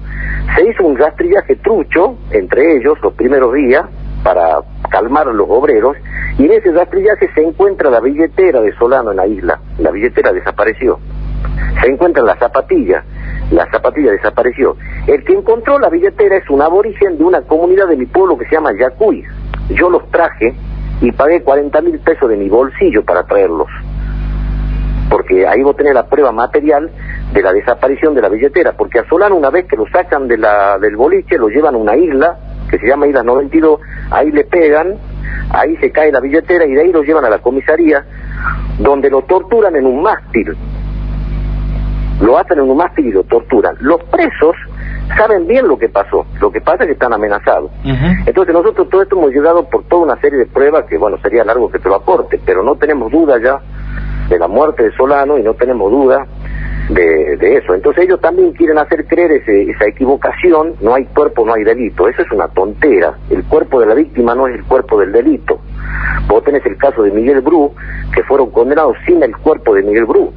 Se hizo un rastrillaje trucho entre ellos los primeros días para calmar a los obreros, y en ese rastrillaje se encuentra la billetera de Solano en la isla. La billetera desapareció. Se encuentran las zapatillas. La zapatilla desapareció. El que encontró la billetera es un aborigen de una comunidad de mi pueblo que se llama Yacuy. Yo los traje y pagué cuarenta mil pesos de mi bolsillo para traerlos, porque ahí vos tenés la prueba material de la desaparición de la billetera, porque a Solano, una vez que lo sacan de la, del boliche, lo llevan a una isla que se llama Isla noventa y dos, ahí le pegan, ahí se cae la billetera y de ahí lo llevan a la comisaría, donde lo torturan en un mástil. Lo atan en un mástil y lo torturan. Los presos saben bien lo que pasó, lo que pasa es que están amenazados. Uh-huh. Entonces nosotros todo esto hemos llegado por toda una serie de pruebas que, bueno, sería largo que te lo aporte, pero no tenemos duda ya de la muerte de Solano y no tenemos duda de, de eso. Entonces ellos también quieren hacer creer ese, esa equivocación: no hay cuerpo, no hay delito. Eso es una tontera. El cuerpo de la víctima no es el cuerpo del delito. Vos tenés el caso de Miguel Bru, que fueron condenados sin el cuerpo de Miguel Bru.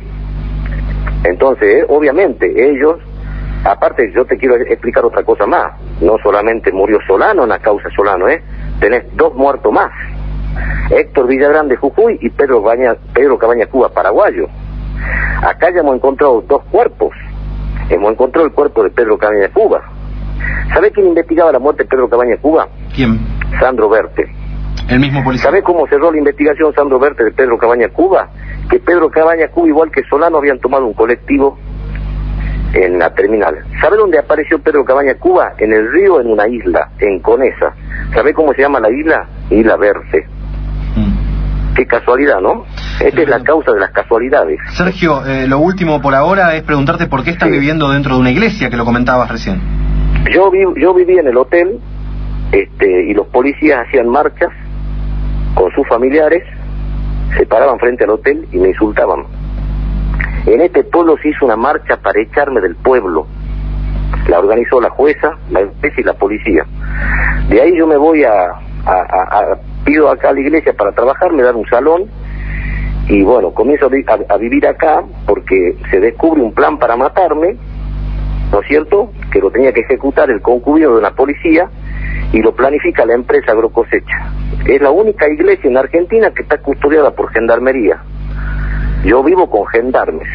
Entonces, eh, obviamente, ellos, aparte, yo te quiero explicar otra cosa más. No solamente murió Solano en la causa Solano, ¿eh? Tenés dos muertos más: Héctor Villagrán de Jujuy y Pedro, Baña, Pedro Cabaña Cuba, paraguayo. Acá ya hemos encontrado dos cuerpos. Hemos encontrado el cuerpo de Pedro Cabaña Cuba. ¿Sabe quién investigaba la muerte de Pedro Cabaña Cuba? ¿Quién? Sandro Berte. El mismo policía. ¿Sabe cómo cerró la investigación Sandro Berte de Pedro Cabaña Cuba? Que Pedro Cabaña Cuba, igual que Solano, habían tomado un colectivo en la terminal. ¿Sabe dónde apareció Pedro Cabaña Cuba? En el río, en una isla, en Conesa. ¿Sabe cómo se llama la isla? Isla Verde. Mm. Qué casualidad, ¿no? Esta es la causa de las casualidades. Sergio, eh, lo último por ahora es preguntarte por qué estás sí. viviendo dentro de una iglesia, que lo comentabas recién. Yo, vi, yo vivía en el hotel, este, y los policías hacían marchas con sus familiares, se paraban frente al hotel y me insultaban. En este pueblo se hizo una marcha para echarme del pueblo. La organizó la jueza, la empresa y la policía. De ahí yo me voy a, a, a, a pido acá a la iglesia para trabajar, me dan un salón y bueno, comienzo a, a, a vivir acá porque se descubre un plan para matarme, ¿no es cierto? Que lo tenía que ejecutar el concubino de la policía y lo planifica la empresa Agrocosecha. Es la única iglesia en Argentina que está custodiada por gendarmería. Yo vivo con gendarmes.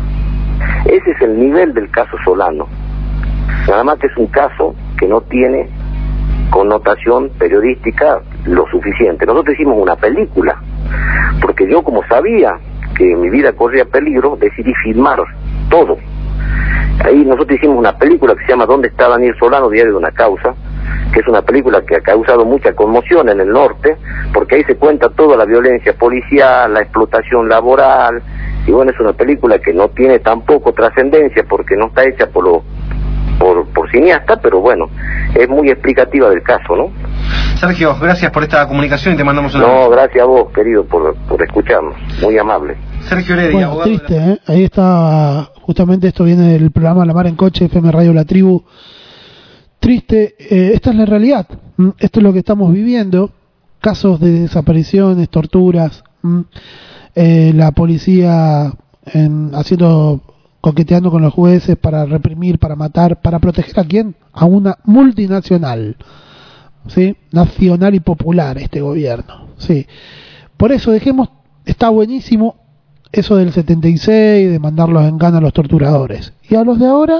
Ese es el nivel del caso Solano. Nada más que es un caso que no tiene connotación periodística lo suficiente. Nosotros hicimos una película, porque yo, como sabía que mi vida corría peligro, decidí filmar todo. Ahí nosotros hicimos una película que se llama ¿Dónde está Daniel Solano? Diario de una causa, que es una película que ha causado mucha conmoción en el norte, porque ahí se cuenta toda la violencia policial, la explotación laboral, y bueno, es una película que no tiene tampoco trascendencia porque no está hecha por los por, por cineasta, pero bueno, es muy explicativa del caso, ¿no? Sergio, gracias por esta comunicación y te mandamos una... No, gracias a vos, querido, por, por escucharnos, muy amable. Sergio Heredia, bueno, abogado triste, de la... ¿eh? Ahí está, justamente esto viene del programa La Mar en Coche, F M Radio La Tribu. Triste, eh, esta es la realidad, ¿m? Esto es lo que estamos viviendo, casos de desapariciones, torturas, ¿m? Eh, la policía en, haciendo, coqueteando con los jueces para reprimir, para matar, para proteger a quién, a una multinacional, ¿sí? Nacional y popular este gobierno, sí. Por eso dejemos, está buenísimo eso del setenta y seis, de mandarlos en gana a los torturadores, y a los de ahora,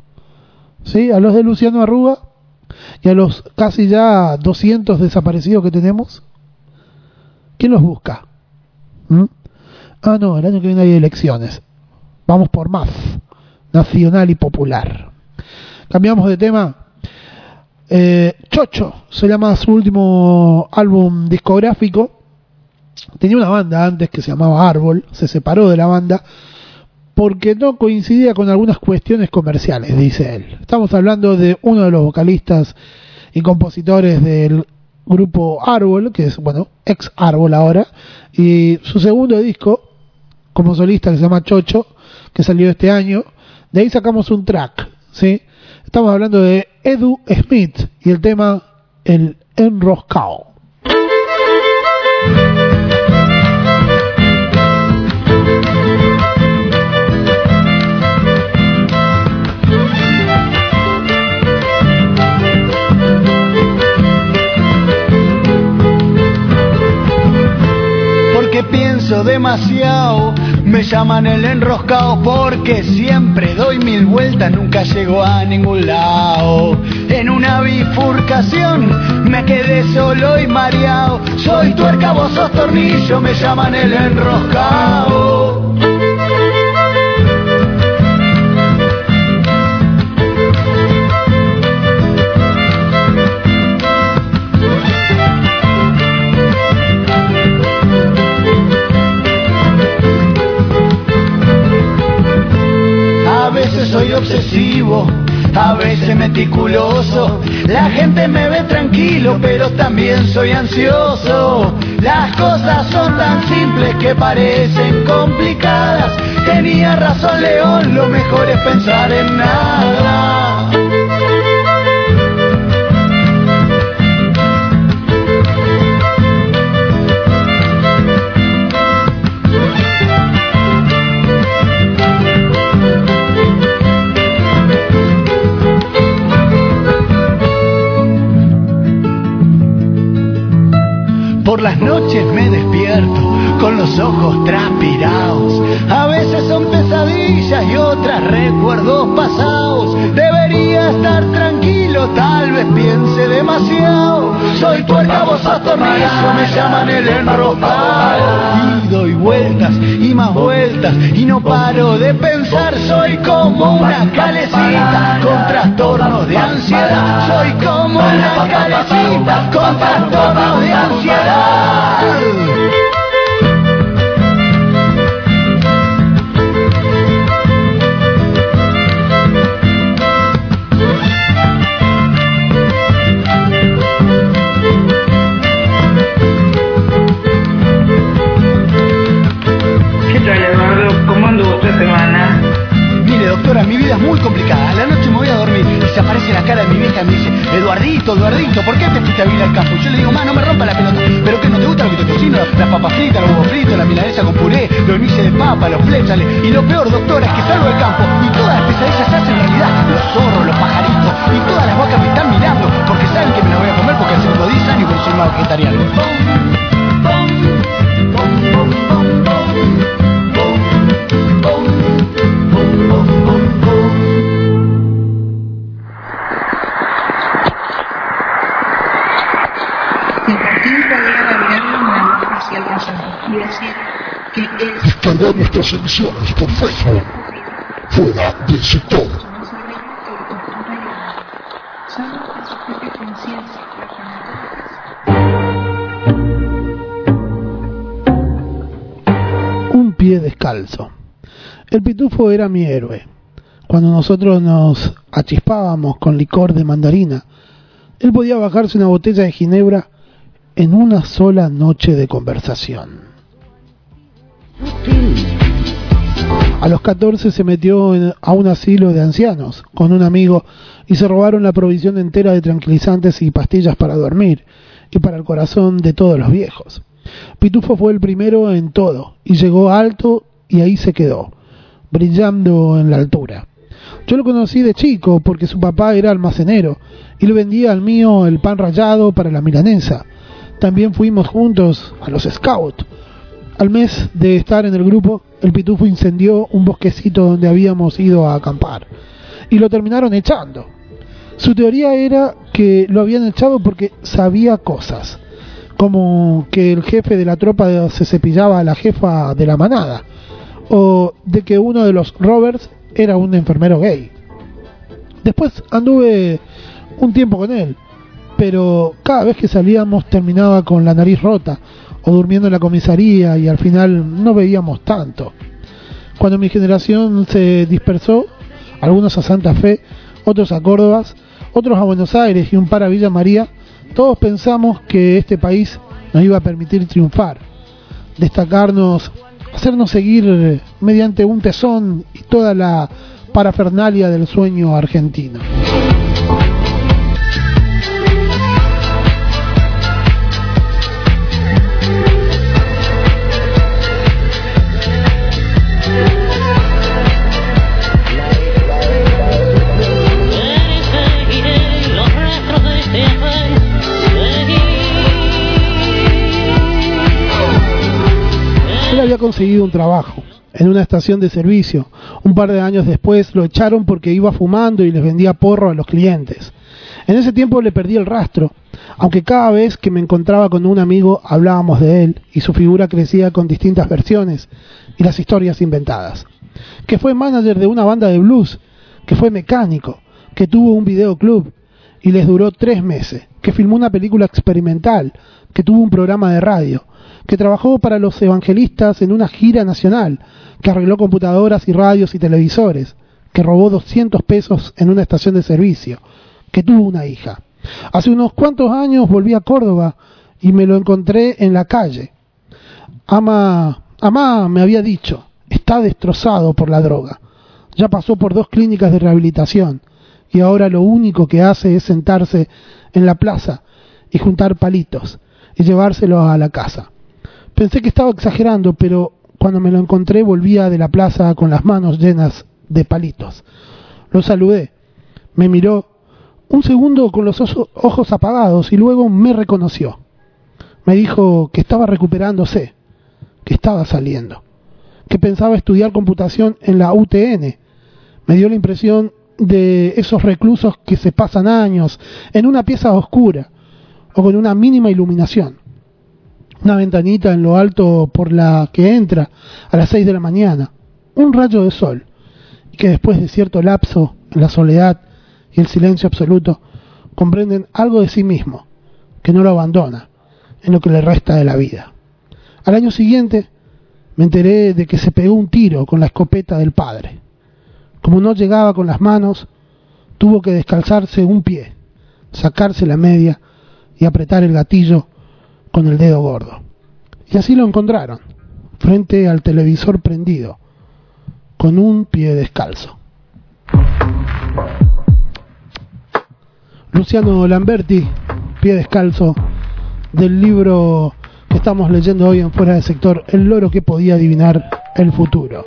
sí, a los de Luciano Arruga y a los casi ya doscientos desaparecidos que tenemos, ¿quién los busca? ¿Mm? Ah, no, el año que viene hay elecciones, vamos por más, nacional y popular. Cambiamos de tema. eh, Chocho se llama su último álbum discográfico. Tenía una banda antes que se llamaba Árbol, se separó de la banda porque no coincidía con algunas cuestiones comerciales, dice él. Estamos hablando de uno de los vocalistas y compositores del grupo Árbol, que es, bueno, ex Árbol ahora, y su segundo disco como solista, que se llama Chocho, que salió este año. De ahí sacamos un track, ¿sí? Estamos hablando de Edu Smith y el tema El Enroscado. paro demasiado. Me llaman el enroscado porque siempre doy mil vueltas, nunca llego a ningún lado. En una bifurcación me quedé solo y mareado. Soy tuerca, vos sos tornillo, me llaman el enroscado. A veces soy obsesivo, a veces meticuloso. La gente me ve tranquilo, pero también soy ansioso. Las cosas son tan simples que parecen complicadas. Tenía razón León, lo mejor es pensar en nada. Por las noches me despierto con los ojos transpirados. A veces son pesadillas y otras recuerdos pasados. Debería estar tranquilo, tal vez piense demasiado. Soy tuerca, vos sos tornillo, me llaman el enroscado. Y doy vueltas y más vueltas y no paro de pensar. Soy como una calecita con trastornos de ansiedad. Soy como una calecita con trastornos de ansiedad. ¿Qué tal, Eduardo? ¿Cómo anduvo esta semana? Mire, doctora, mi vida es muy complicada. A la noche me voy a dormir y se aparece la cara de mi vieja y me dice: Eduardito, Eduardito, ¿por qué te fuiste a vivir al campo? Y yo le digo: ma, no me rompa la pelota. ¿Pero qué, no te gusta lo que te cocino? Las papas fritas, los huevos fritos, la milanesa con puré, los miches de papa, los fléchales. Y lo peor, doctora, es que salgo del campo y todas las pesadillas se hacen realidad. Los zorros, los pajaritos y todas las vacas me están mirando porque saben que me la voy a comer porque hace como diez años que no soy más vegetariano. Y decir que es... Descargar nuestras emisiones por Facebook. Fuera del sector. Un pie descalzo. El pitufo era mi héroe. Cuando nosotros nos achispábamos con licor de mandarina, él podía bajarse una botella de ginebra en una sola noche de conversación. A los catorce se metió en, a un asilo de ancianos con un amigo y se robaron la provisión entera de tranquilizantes y pastillas para dormir y para el corazón de todos los viejos. Pitufo fue el primero en todo y llegó alto y ahí se quedó, brillando en la altura. Yo lo conocí de chico porque su papá era almacenero y le vendía al mío el pan rallado para la milanesa. También fuimos juntos a los Scouts. Al mes de estar en el grupo, el pitufo incendió un bosquecito donde habíamos ido a acampar y lo terminaron echando. Su teoría era que lo habían echado porque sabía cosas, como que el jefe de la tropa se cepillaba a la jefa de la manada, o de que uno de los Roberts era un enfermero gay. Después anduve un tiempo con él, pero cada vez que salíamos terminaba con la nariz rota o durmiendo en la comisaría y al final no veíamos tanto. Cuando mi generación se dispersó, algunos a Santa Fe, otros a Córdoba, otros a Buenos Aires y un par a Villa María, todos pensamos que este país nos iba a permitir triunfar, destacarnos, hacernos seguir mediante un tesón y toda la parafernalia del sueño argentino. conseguido un trabajo en una estación de servicio. Un par de años después lo echaron porque iba fumando y les vendía porro a los clientes. En ese tiempo le perdí el rastro, aunque cada vez que me encontraba con un amigo hablábamos de él y su figura crecía con distintas versiones y las historias inventadas. Que fue manager de una banda de blues, que fue mecánico, que tuvo un videoclub y les duró tres meses, que filmó una película experimental, que tuvo un programa de radio, que trabajó para los evangelistas en una gira nacional, que arregló computadoras y radios y televisores, que robó doscientos pesos en una estación de servicio, que tuvo una hija. Hace unos cuantos años volví a Córdoba y me lo encontré en la calle. Ama, Amá me había dicho, está destrozado por la droga. Ya pasó por dos clínicas de rehabilitación y ahora lo único que hace es sentarse en la plaza y juntar palitos y llevárselos a la casa. Pensé que estaba exagerando, pero cuando me lo encontré volvía de la plaza con las manos llenas de palitos. Lo saludé, me miró un segundo con los ojos apagados y luego me reconoció. Me dijo que estaba recuperándose, que estaba saliendo, que pensaba estudiar computación en la U T N. Me dio la impresión de esos reclusos que se pasan años en una pieza oscura o con una mínima iluminación. Una ventanita en lo alto por la que entra a las seis de la mañana, un rayo de sol, y que después de cierto lapso en la soledad y el silencio absoluto, comprenden algo de sí mismo, que no lo abandona en lo que le resta de la vida. Al año siguiente me enteré de que se pegó un tiro con la escopeta del padre. Como no llegaba con las manos, tuvo que descalzarse un pie, sacarse la media y apretar el gatillo con el dedo gordo. Y así lo encontraron, frente al televisor prendido, con un pie descalzo. Luciano Lamberti, Pie descalzo, del libro que estamos leyendo hoy en Fuera de Sector, El loro que podía adivinar el futuro.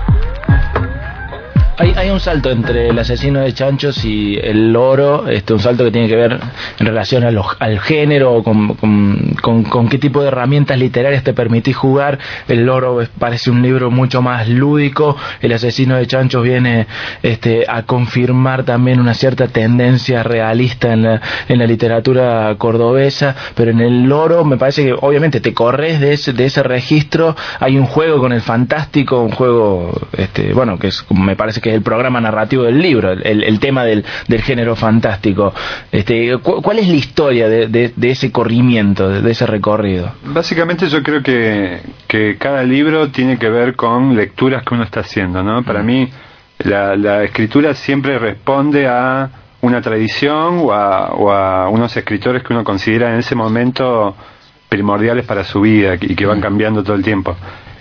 Hay, hay un salto entre el asesino de chanchos y el loro, este, un salto que tiene que ver en relación a los, al género, con, con, con, con qué tipo de herramientas literarias te permitís jugar. El loro es, parece un libro mucho más lúdico, el asesino de chanchos viene este, a confirmar también una cierta tendencia realista en la, en la literatura cordobesa, pero en el loro me parece que obviamente te corres de ese, de ese registro. Hay un juego con el fantástico, un juego, este, bueno, que es, me parece que el programa narrativo del libro, el, el tema del, del género fantástico. Este, cu- ¿Cuál es la historia de, de, de ese corrimiento, de, de ese recorrido? Básicamente yo creo que, que cada libro tiene que ver con lecturas que uno está haciendo, ¿no? Para mí la, la escritura siempre responde a una tradición o a, o a unos escritores que uno considera en ese momento primordiales para su vida y que van cambiando todo el tiempo.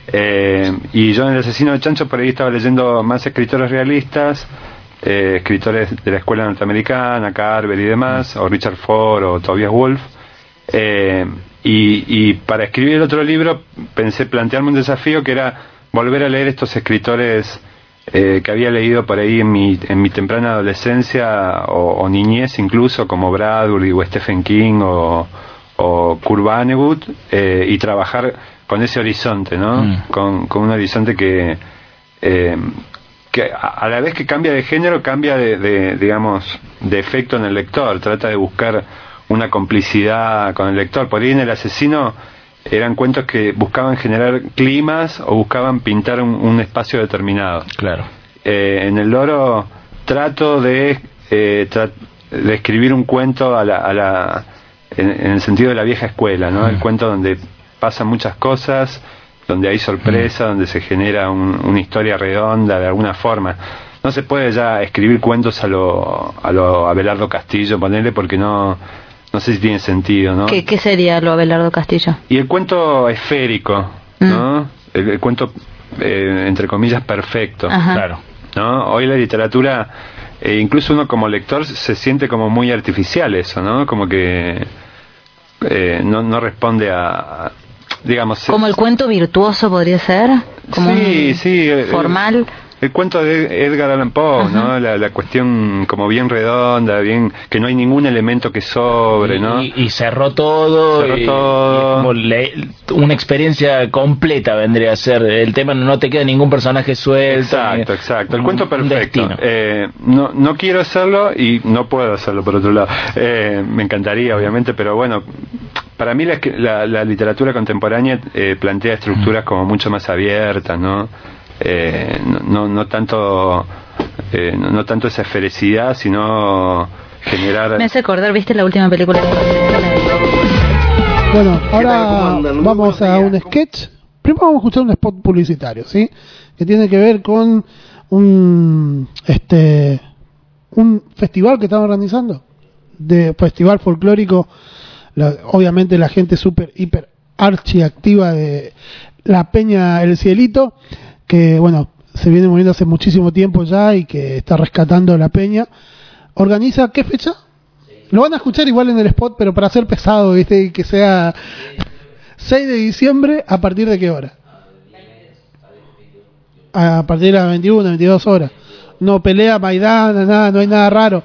Eh, y yo en El asesino de chanchos por ahí estaba leyendo más escritores realistas, eh, escritores de la escuela norteamericana, Carver y demás, o Richard Ford o Tobias Wolff, eh, y, y para escribir el otro libro pensé plantearme un desafío que era volver a leer estos escritores eh, que había leído por ahí en mi, en mi temprana adolescencia o, o niñez incluso, como Bradbury o Stephen King o, o Kurt Vonnegut, eh, y trabajar con ese horizonte, ¿no? Mm. Con, con un horizonte que, eh, que a, a la vez que cambia de género, cambia de, de, digamos, de efecto en el lector. Trata de buscar una complicidad con el lector. Por ahí en El asesino eran cuentos que buscaban generar climas o buscaban pintar un, un espacio determinado. Claro. Eh, en el loro trato de, eh, tra- de escribir un cuento a la, a la, en, en el sentido de la vieja escuela, ¿no? Mm. El cuento donde pasan muchas cosas, donde hay sorpresa, mm. donde se genera un, una historia redonda de alguna forma. No se puede ya escribir cuentos a lo a lo Abelardo Castillo, ponerle, porque no no sé si tiene sentido, ¿no? ¿Qué, qué sería lo Abelardo Castillo? Y el cuento esférico, mm. ¿no? El, el cuento, eh, entre comillas, perfecto. Ajá. Claro. ¿No? Hoy la literatura, eh, incluso uno como lector se siente como muy artificial eso, ¿no? Como que eh, no, no responde a... digamos, como el cuento virtuoso podría ser, como sí, sí, formal. el cuento de Edgar Allan Poe, ajá, ¿no? La, la cuestión como bien redonda, bien que no hay ningún elemento que sobre, ¿no? Y, y cerró todo. Cerró y, todo. Y como le, una experiencia completa vendría a ser. El tema no te queda ningún personaje suelto. Exacto, ni, exacto. El un, cuento perfecto. Eh, no, no quiero hacerlo y no puedo hacerlo por otro lado. Eh, me encantaría, obviamente, pero bueno, para mí la, la, la literatura contemporánea eh, plantea estructuras como mucho más abiertas, ¿no? Eh, no, no, no tanto eh, no, no tanto esa esfericidad, sino generar... Me hace acordar, ¿viste la última película? Bueno, ahora vamos a un sketch. Primero vamos a escuchar un spot publicitario, ¿sí? Que tiene que ver con un este un festival que estamos organizando, de festival folclórico. La, obviamente la gente súper, hiper, archi activa de la Peña El Cielito, que bueno, se viene moviendo hace muchísimo tiempo ya y que está rescatando la Peña. Organiza, ¿qué fecha? Lo van a escuchar igual en el spot, pero para ser pesado, ¿viste? Que sea seis de diciembre, ¿a partir de qué hora? A partir de las veintiuna, veintidós horas. No pelea Maidana, nada, no hay nada raro.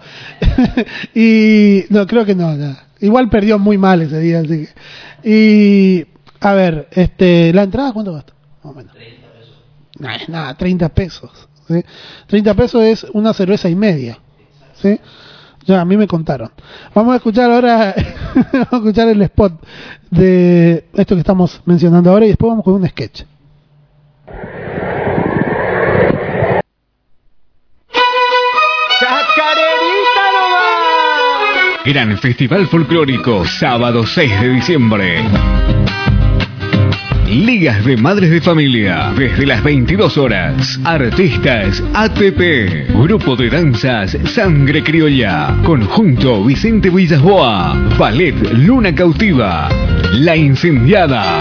Y no, creo que no, nada. Igual perdió muy mal ese día, así que. Y a ver, este, la entrada, ¿cuánto gasta? Más o menos. Nah, es nada, treinta pesos. ¿Sí? treinta pesos es una cerveza y media. ¿Sí? Ya, a mí me contaron. Vamos a escuchar ahora, vamos a escuchar el spot de esto que estamos mencionando ahora y después vamos con un sketch. ¡Chacarerita nomás! Gran Festival Folclórico, sábado seis de diciembre. Ligas de Madres de Familia, desde las veintidós horas. Artistas A T P. Grupo de danzas Sangre Criolla. Conjunto Vicente Villasboa. Ballet Luna Cautiva. La Incendiada.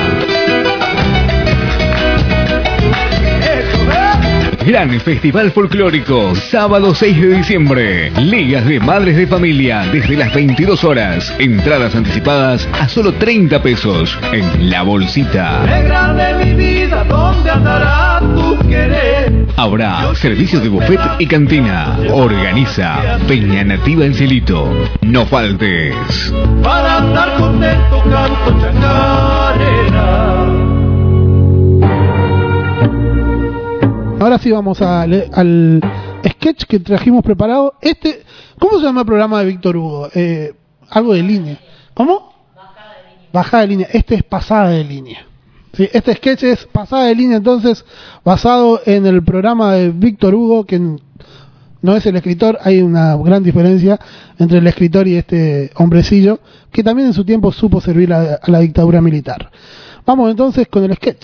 Gran Festival Folclórico, sábado seis de diciembre. Ligas de Madres de Familia, desde las veintidós horas. Entradas anticipadas a solo treinta pesos en La Bolsita. Negra de mi vida, ¿dónde andará tu querer? Habrá servicio de buffet y cantina. Organiza Peña Nativa El Cielito. No faltes. Para andar contento canto chacarera. Ahora sí vamos a, al sketch que trajimos preparado. Este, ¿cómo se llama el programa de Víctor Hugo? Eh, algo de línea. ¿Cómo? Bajada de línea. Bajada de línea. Este es pasada de línea. Sí, este sketch es pasada de línea, entonces, basado en el programa de Víctor Hugo, que no es el escritor. Hay una gran diferencia entre el escritor y este hombrecillo, que también en su tiempo supo servir a, a la dictadura militar. Vamos entonces con el sketch.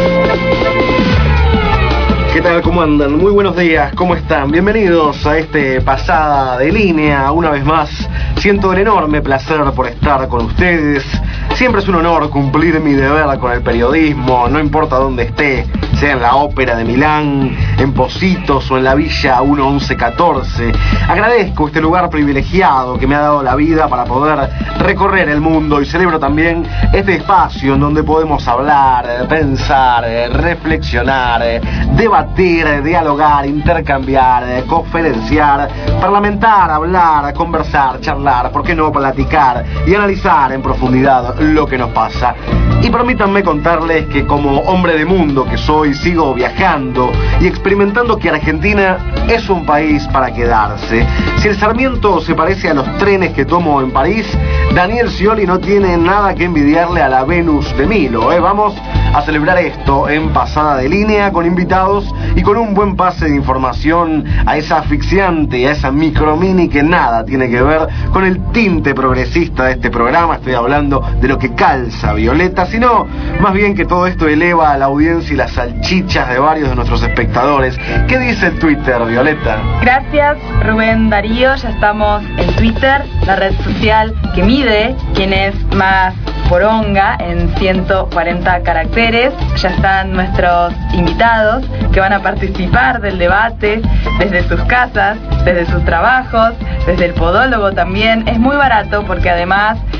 ¿Qué tal? ¿Cómo andan? Muy buenos días, ¿cómo están? Bienvenidos a este Pasada de Línea. Una vez más, siento el enorme placer por estar con ustedes. Siempre es un honor cumplir mi deber con el periodismo, no importa dónde esté, sea en la Ópera de Milán, en Positos o en la Villa uno once catorce. Agradezco este lugar privilegiado que me ha dado la vida para poder recorrer el mundo y celebro también este espacio en donde podemos hablar, pensar, reflexionar, debatir, dialogar, intercambiar, conferenciar, parlamentar, hablar, conversar, charlar, ¿por qué no platicar y analizar en profundidad lo que nos pasa? Y permítanme contarles que como hombre de mundo que soy, sigo viajando y experimentando que Argentina es un país para quedarse. Si el Sarmiento se parece a los trenes que tomo en París, Daniel Scioli no tiene nada que envidiarle a la Venus de Milo, ¿eh? Vamos a celebrar esto en Pasada de Línea con invitados y con un buen pase de información a esa asfixiante y a esa micromini que nada tiene que ver con el tinte progresista de este programa. Estoy hablando de lo que calza Violeta, sino más bien que todo esto eleva a la audiencia y las salchichas de varios de nuestros espectadores. ¿Qué dice el Twitter, Violeta? Gracias, Rubén Darío. Ya estamos en Twitter, la red social que mide quién es más poronga en ciento cuarenta caracteres. Ya están nuestros invitados que van a participar del debate desde sus casas, desde sus trabajos, desde el podólogo también. Es muy barato porque además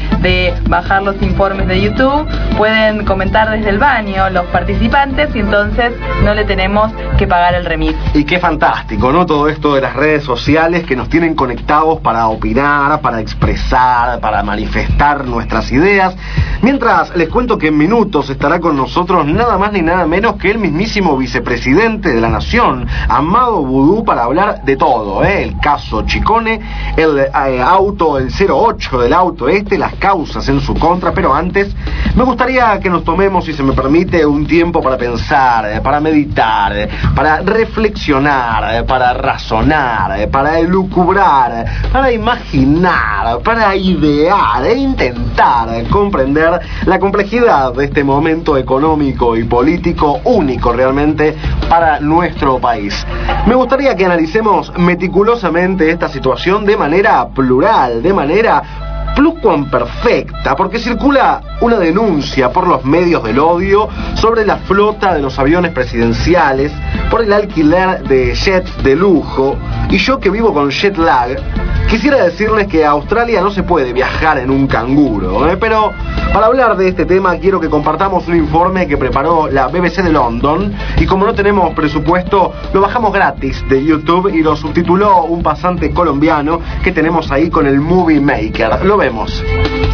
de bajar los informes de YouTube, pueden comentar desde el baño los participantes y entonces no le tenemos que pagar el remis. Y qué fantástico, ¿no? Todo esto de las redes sociales que nos tienen conectados para opinar, para expresar, para manifestar nuestras ideas. Mientras les cuento que en minutos estará con nosotros nada más ni nada menos que el mismísimo vicepresidente de la Nación, Amado Vudú, para hablar de todo, ¿eh? El caso Chicone, el eh, auto, el cero ocho del auto este, las causas en su contra. Pero antes me gustaría que nos tomemos, si se me permite, un tiempo para pensar, eh, para meditar, eh, para reflexionar, eh, para razonar, eh, para elucubrar, eh, para imaginar, para idear e intentar eh, comprender la complejidad de este momento económico y político único realmente para nuestro país. Me gustaría que analicemos meticulosamente esta situación de manera plural, de manera pluscuamperfecta, porque circula una denuncia por los medios del odio sobre la flota de los aviones presidenciales, por el alquiler de jets de lujo, y yo que vivo con jet lag, quisiera decirles que a Australia no se puede viajar en un canguro, ¿eh? Pero para hablar de este tema quiero que compartamos un informe que preparó la B B C de London, y como no tenemos presupuesto, lo bajamos gratis de YouTube y lo subtituló un pasante colombiano que tenemos ahí con el Movie Maker. Lo vemos.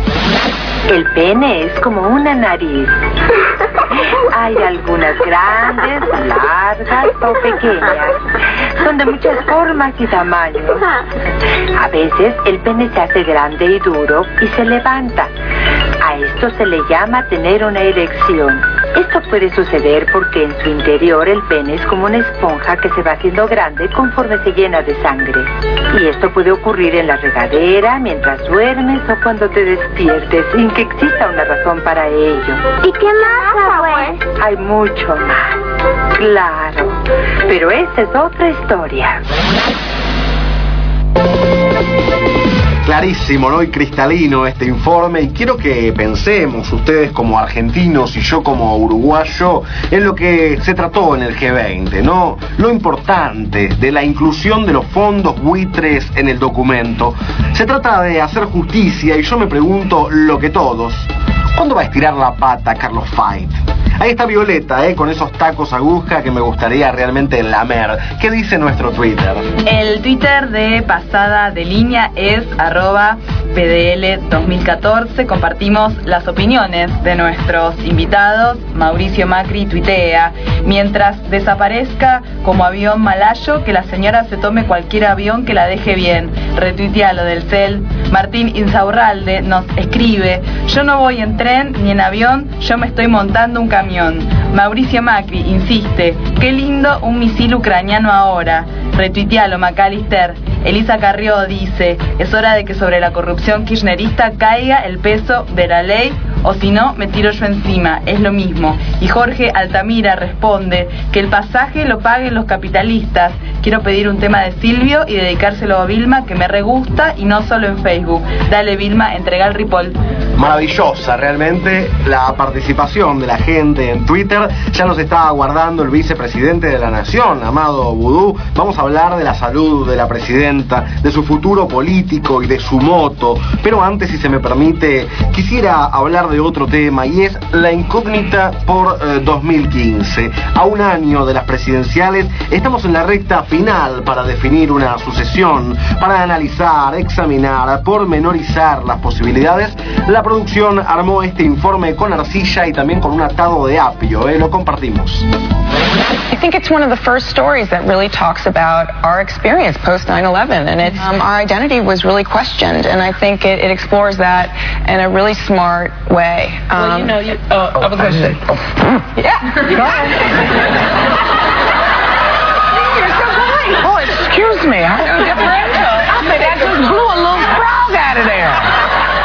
El pene es como una nariz. Hay algunas grandes, largas o pequeñas. Son de muchas formas y tamaños. A veces el pene se hace grande y duro y se levanta. A esto se le llama tener una erección. Esto puede suceder porque en su interior el pene es como una esponja que se va haciendo grande conforme se llena de sangre. Y esto puede ocurrir en la regadera, mientras duermes o cuando te despiertes, sin que exista una razón para ello. ¿Y qué más, abue? Hay mucho más, claro, pero esa es otra historia. Clarísimo, ¿no? Y cristalino este informe, y quiero que pensemos ustedes como argentinos y yo como uruguayo en lo que se trató en el G veinte, ¿no? Lo importante de la inclusión de los fondos buitres en el documento. Se trata de hacer justicia y yo me pregunto lo que todos: ¿cuándo va a estirar la pata Carlos Fight? Ahí está Violeta, ¿eh? Con esos tacos aguja que me gustaría realmente lamer. ¿Qué dice nuestro Twitter? El Twitter de Pasada de Línea es arroba P D L dos mil catorce. Compartimos las opiniones de nuestros invitados. Mauricio Macri tuitea: mientras desaparezca como avión malayo, que la señora se tome cualquier avión que la deje bien. Retuitea lo del cel. Martín Insaurralde nos escribe: yo no voy en tren ni en avión, yo me estoy montando un camión. Mauricio Macri insiste: qué lindo un misil ucraniano ahora. Retuitealo, Macalister. Elisa Carrió dice: es hora de que sobre la corrupción kirchnerista caiga el peso de la ley, o si no, me tiro yo encima, es lo mismo. Y Jorge Altamira responde: que el pasaje lo paguen los capitalistas. Quiero pedir un tema de Silvio y dedicárselo a Vilma, que me re gusta, y no solo en Facebook. Dale, Vilma, entrega el Ripoll. Maravillosa realmente la participación de la gente en Twitter. Ya nos está aguardando el vicepresidente de la Nación, Amado Vudú. Vamos a hablar de la salud de la presidenta, de su futuro político y de su moto. Pero antes, si se me permite, quisiera hablar de otro tema, y es la incógnita por eh, dos mil quince. A un año de las presidenciales, estamos en la recta final para definir una sucesión, para analizar, examinar, pormenorizar las posibilidades. La producción armó este informe con arcilla y también con un atado de apio, ¿eh? Lo compartimos. I think it's one of the first stories that really talks about our experience post nine eleven, and it's um, our identity was really questioned, and I think it, it explores that in a really smart way. Um, well, you know, you, uh, oh, I was going to say, oh. yeah. You're so polite. Oh, excuse me. I don't differential. I think I just blew a little frog out of there.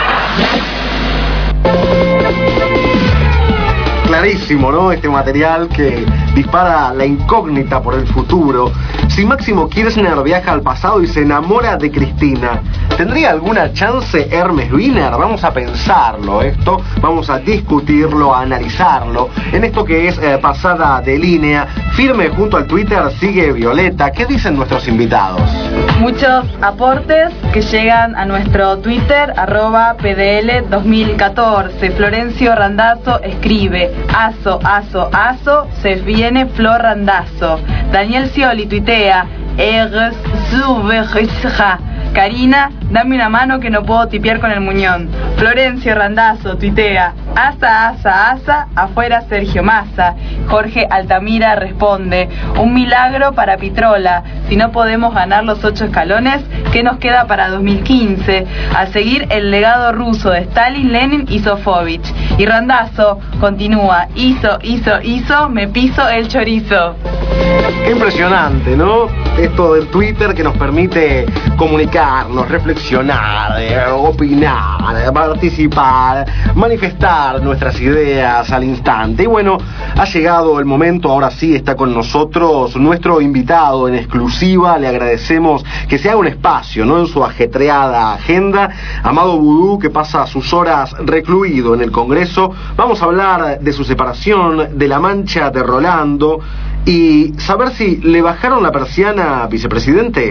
Clarísimo, ¿no? Este material que dispara la incógnita por el futuro. Si Máximo Kirchner viaja al pasado y se enamora de Cristina, ¿Tendría alguna chance Hermes Wiener? Vamos a pensarlo esto, vamos a discutirlo, a analizarlo. En esto que es eh, pasada de línea, firme junto al Twitter, sigue Violeta. ¿Qué dicen nuestros invitados? Muchos aportes que llegan a nuestro Twitter, arroba P D L dos mil catorce. Florencio Randazzo escribe: Aso, aso, aso, se viene Flor Randazzo. Daniel Scioli tuitea: Eres subja. Karina, dame una mano que no puedo tipear con el muñón. Florencio Randazzo tuitea: Asa, asa, asa, afuera Sergio Massa. Jorge Altamira responde: un milagro para Pitrola. Si no podemos ganar los ocho escalones, ¿qué nos queda para dos mil quince? A seguir el legado ruso de Stalin, Lenin y Sofovich. Y Randazzo continúa: hizo, hizo, hizo, me piso el chorizo. Qué impresionante, ¿no? Esto del Twitter que nos permite comunicarnos, reflexionar, eh, opinar, participar, manifestar nuestras ideas al instante. Y bueno, ha llegado el momento, ahora sí está con nosotros nuestro invitado en exclusiva. Le agradecemos que se haga un espacio, ¿no?, en su ajetreada agenda. Amado Vudú, que pasa sus horas recluido en el Congreso. Vamos a hablar de su separación, de la mancha de Rolando y saber si le bajaron la persiana, vicepresidente.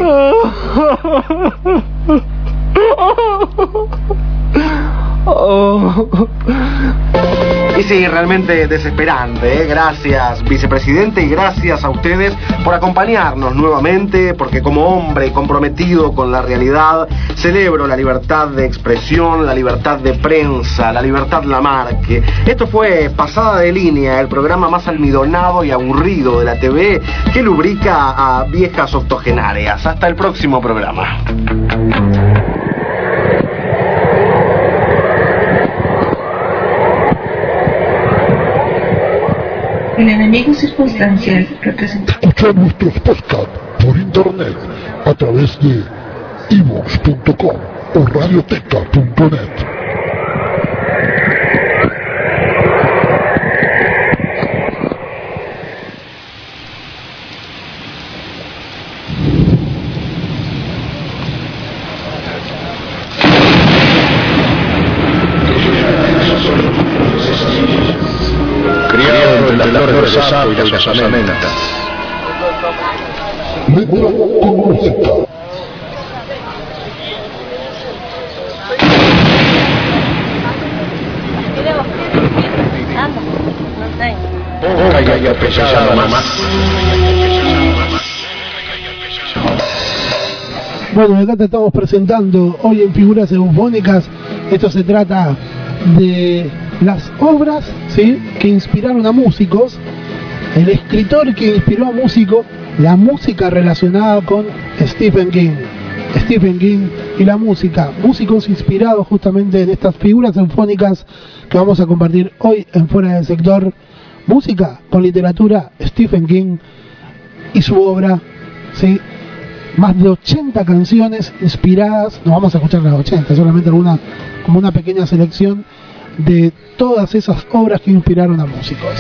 Oh. Y sí, realmente desesperante, ¿eh? Gracias, vicepresidente, y gracias a ustedes por acompañarnos nuevamente, porque como hombre comprometido con la realidad, celebro la libertad de expresión, la libertad de prensa, la libertad Lamarque. Esto fue Pasada de Línea, el programa más almidonado y aburrido de la T V que lubrica a viejas octogenarias. Hasta el próximo programa. El enemigo circunstancial representa. Escucha nuestros podcasts por internet a través de iVoox punto com o radioteca punto net. Sapo y las osamentas. Calla pesada mamá. Bueno, acá te estamos presentando hoy en Figuras Eufónicas. Esto se trata de las obras, ¿sí?, que inspiraron a músicos, el escritor que inspiró a músicos, la música relacionada con Stephen King. Stephen King y la música, músicos inspirados justamente en estas figuras eufónicas que vamos a compartir hoy en Fuera del Sector. Música con literatura, Stephen King y su obra, ¿sí? Más de ochenta canciones inspiradas, no vamos a escuchar las ochenta, solamente alguna, como una pequeña selección de todas esas obras que inspiraron a músicos.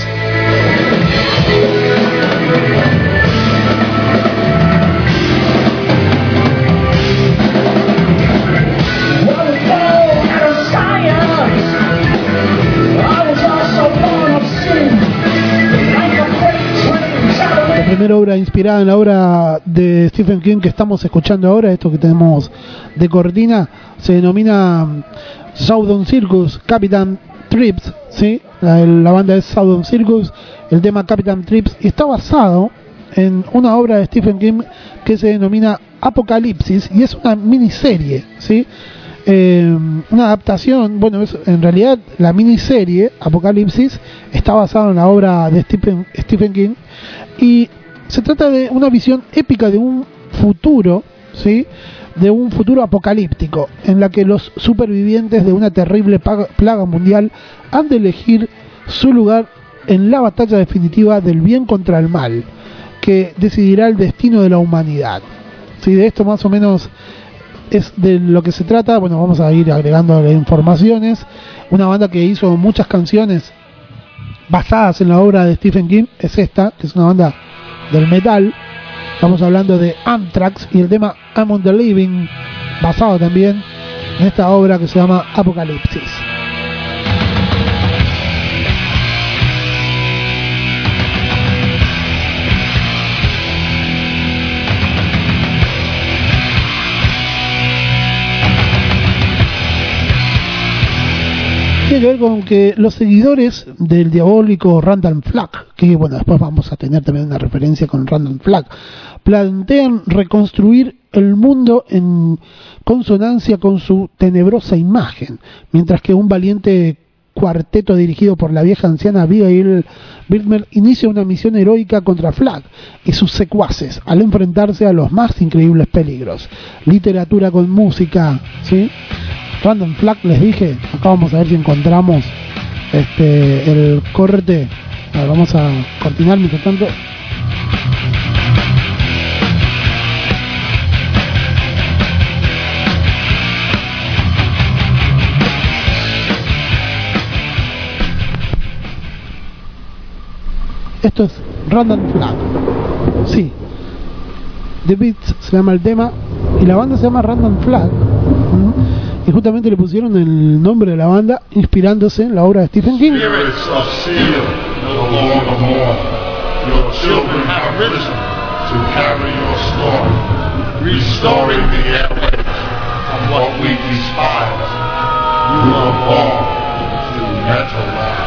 La primera obra inspirada en la obra de Stephen King que estamos escuchando ahora, esto que tenemos de cortina, se denomina Southern Circus, Captain Trips, ¿sí? La, la banda es Southern Circus, el tema Captain Trips, y está basado en una obra de Stephen King que se denomina Apocalipsis, y es una miniserie, ¿sí? Eh, una adaptación, bueno, es, en realidad la miniserie Apocalipsis está basada en la obra de Stephen, Stephen King, y se trata de una visión épica de un futuro, ¿sí?, de un futuro apocalíptico en la que los supervivientes de una terrible plaga mundial han de elegir su lugar en la batalla definitiva del bien contra el mal, que decidirá el destino de la humanidad. ¿Sí? De esto más o menos es de lo que se trata. Bueno, vamos a ir agregando las informaciones. Una banda que hizo muchas canciones basadas en la obra de Stephen King es esta, que es una banda del metal. Estamos hablando de Anthrax y el tema I'm on the Living basado también en esta obra que se llama Apocalipsis. Tiene que ver con que los seguidores del diabólico Randall Flagg, que bueno, después vamos a tener también una referencia con Randall Flagg, plantean reconstruir el mundo en consonancia con su tenebrosa imagen, mientras que un valiente cuarteto dirigido por la vieja anciana Abigail Birtmer inicia una misión heroica contra Flagg y sus secuaces al enfrentarse a los más increíbles peligros. Literatura con música, ¿sí? Randall Flagg, les dije, acá vamos a ver si encontramos este el corte. A ver, vamos a continuar mientras tanto. Esto es Randall Flagg. Sí. The Beats se llama el tema y la banda se llama Randall Flagg. ¿Mm? Y justamente le pusieron el nombre de la banda inspirándose en la obra de Stephen King. Spirits of Seal, no longer mourn. Your children have risen to carry your story, restoring the airwaves from what we despise. You are born to metal life.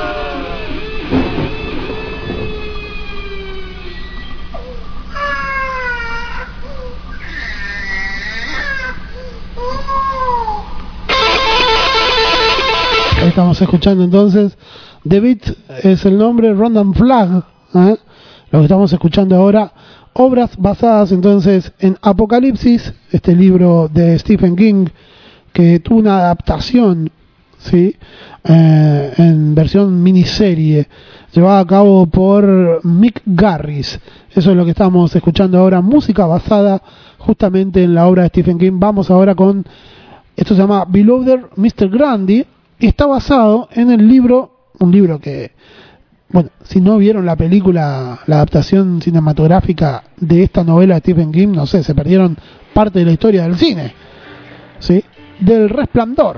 Estamos escuchando entonces The Beat es el nombre, Randall Flagg, ¿eh? Lo que estamos escuchando ahora, obras basadas entonces en Apocalipsis, este libro de Stephen King que tuvo una adaptación, ¿sí? Eh, en versión miniserie llevada a cabo por Mick Garris. Eso es lo que estamos escuchando ahora, música basada justamente en la obra de Stephen King. Vamos ahora con, esto se llama Beloved mister Grundy. Y está basado en el libro, un libro que, bueno, si no vieron la película, la adaptación cinematográfica de esta novela de Stephen King, no sé, se perdieron parte de la historia del cine, ¿sí? Del Resplandor.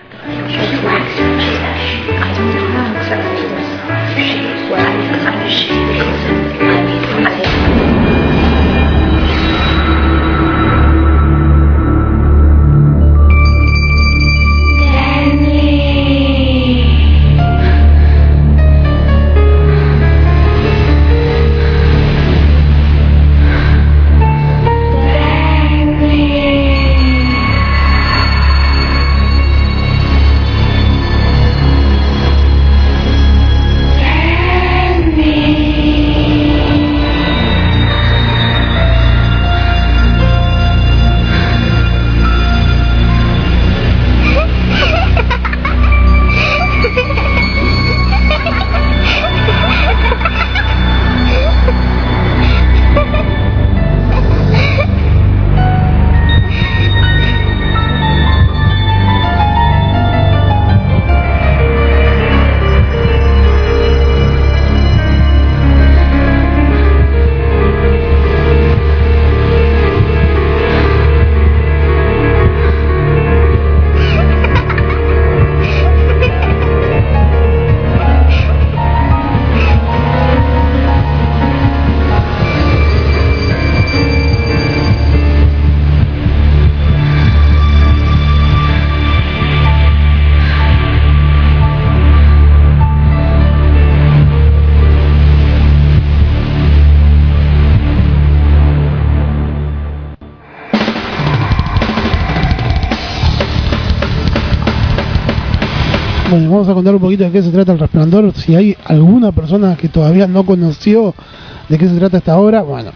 Bueno, vamos a contar un poquito de qué se trata El Resplandor. Si hay alguna persona que todavía no conoció de qué se trata esta obra, bueno.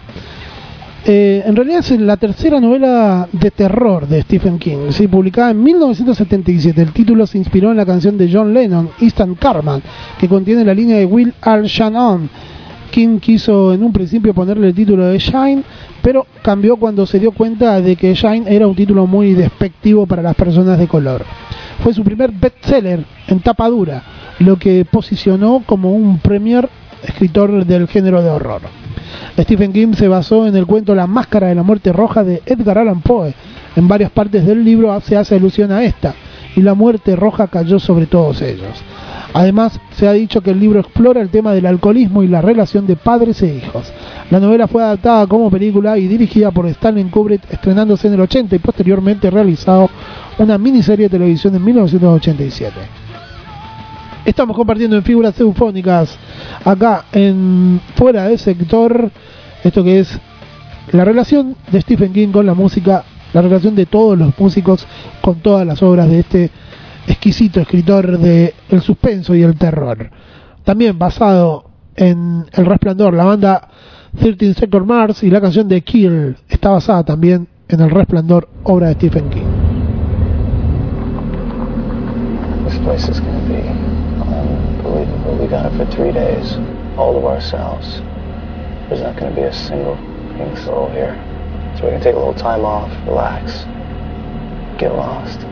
Eh, en realidad es la tercera novela de terror de Stephen King, ¿sí? Publicada en mil novecientos setenta y siete. El título se inspiró en la canción de John Lennon, Instant Karma, que contiene la línea de Will Al Shannon. King quiso en un principio ponerle el título de Shine, pero cambió cuando se dio cuenta de que Shine era un título muy despectivo para las personas de color. Fue su primer bestseller en tapa dura, lo que posicionó como un premier escritor del género de horror. Stephen King se basó en el cuento La Máscara de la Muerte Roja de Edgar Allan Poe. En varias partes del libro se hace alusión a esta, y la muerte roja cayó sobre todos ellos. Además, se ha dicho que el libro explora el tema del alcoholismo y la relación de padres e hijos. La novela fue adaptada como película y dirigida por Stanley Kubrick, estrenándose en el ochenta y posteriormente realizado una miniserie de televisión en mil novecientos ochenta y siete. Estamos compartiendo en Figuras Eufónicas, acá en Fuera de Sector, esto que es la relación de Stephen King con la música, la relación de todos los músicos con todas las obras de este exquisito escritor de el suspenso y el terror. También basado en El Resplandor, la banda thirteen Second Mars, y la canción de Kill está basada también en El Resplandor, obra de Stephen King. This place is going to be unbelievable. We got it for three days, all to ourselves. There's not going to be a single pink soul here. So we can take a little time off, relax, get lost.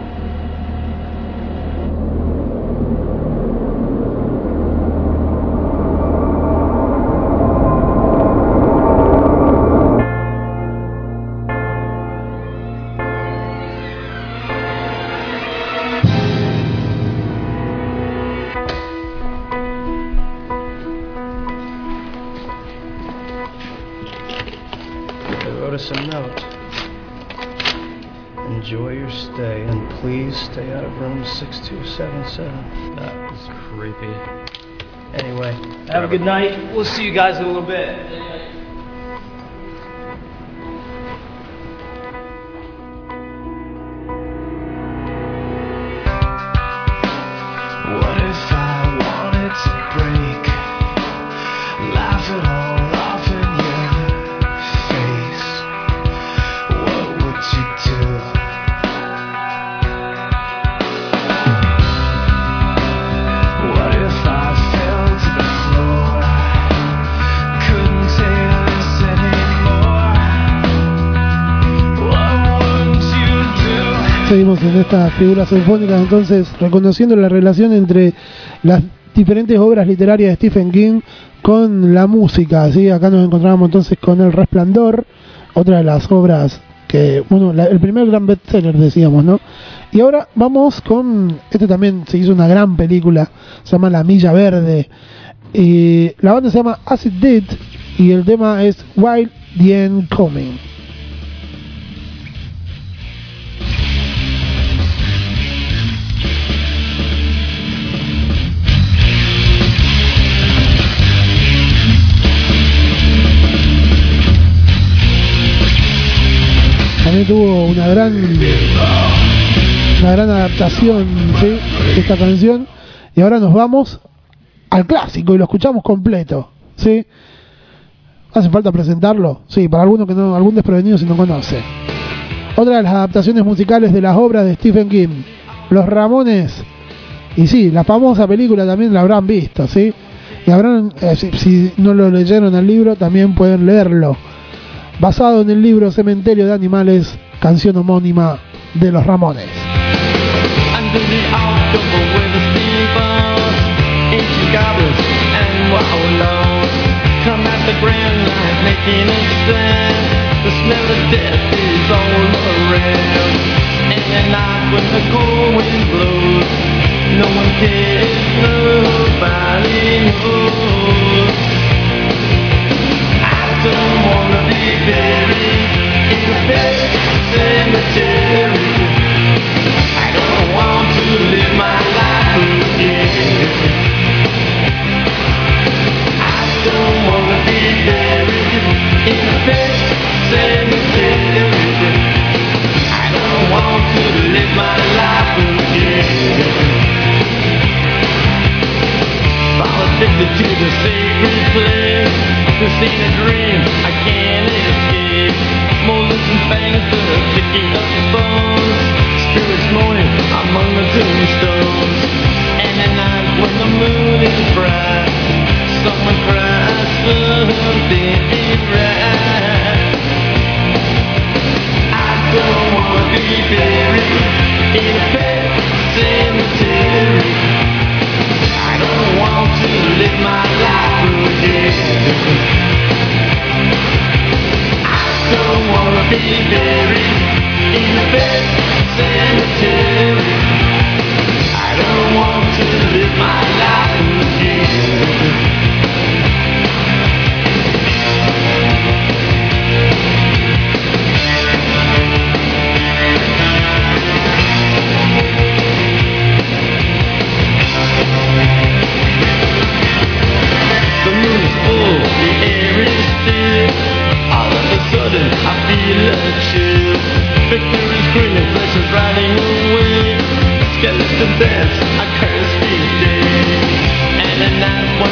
A note. Enjoy your stay, and please stay out of room six two seven seven. That was creepy. Anyway, have a good night. We'll see you guys in a little bit. What if I wanted to break? Laugh it all off in your face. What would you do? What if I fell to the floor? Couldn't take this anymore. What would you do? Seguimos en estas figuras sinfónicas, entonces, reconociendo la relación entre las diferentes obras literarias de Stephen King con la música, ¿sí? Acá nos encontramos entonces con El Resplandor, otra de las obras que, bueno, la, el primer gran bestseller, decíamos, ¿no? Y ahora vamos con, este también se hizo una gran película, se llama La Milla Verde, y la banda se llama Acid Dead, y el tema es While the End Coming. También tuvo una gran una gran adaptación, ¿sí?, de esta canción, y ahora nos vamos al clásico y lo escuchamos completo, ¿sí? ¿Hace falta presentarlo? Sí, para alguno que no, algún desprevenido si no conoce. Otra de las adaptaciones musicales de las obras de Stephen King, Los Ramones, y sí, la famosa película también la habrán visto, ¿sí? Y habrán, eh, si, si no lo leyeron el libro, también pueden leerlo. Basado en el libro Cementerio de Animales, canción homónima de Los Ramones. Under the October with the steamboats, ancient goblins and wallows come at the grand light making a stand. The smell of death is all around, and at night when the cold wind blows, no one cares, nobody knows. I don't wanna be buried in a pet cemetery. I don't want to live my life again. I don't wanna be buried in a pet cemetery. I don't want to live my life again. Fall addicted to the sacred place. This ain't a dream, I can't escape. Molars and fangs that are picking up bones. Spirits moaning among the tombstones. And at night when the moon is bright, someone cries something ain't right. I don't wanna be buried in a pet cemetery. I don't want to live my life again.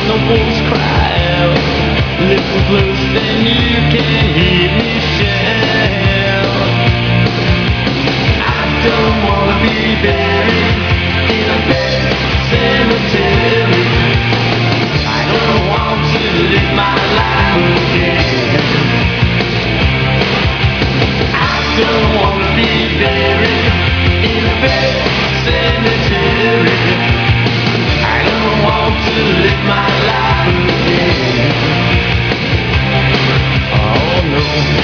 the wolves cry out. Listen close, then you can hear me shout. I don't wanna be buried in a pet cemetery. I don't want to live my life again. I don't wanna be buried in a pet cemetery. I don't want to live my life again. Oh no.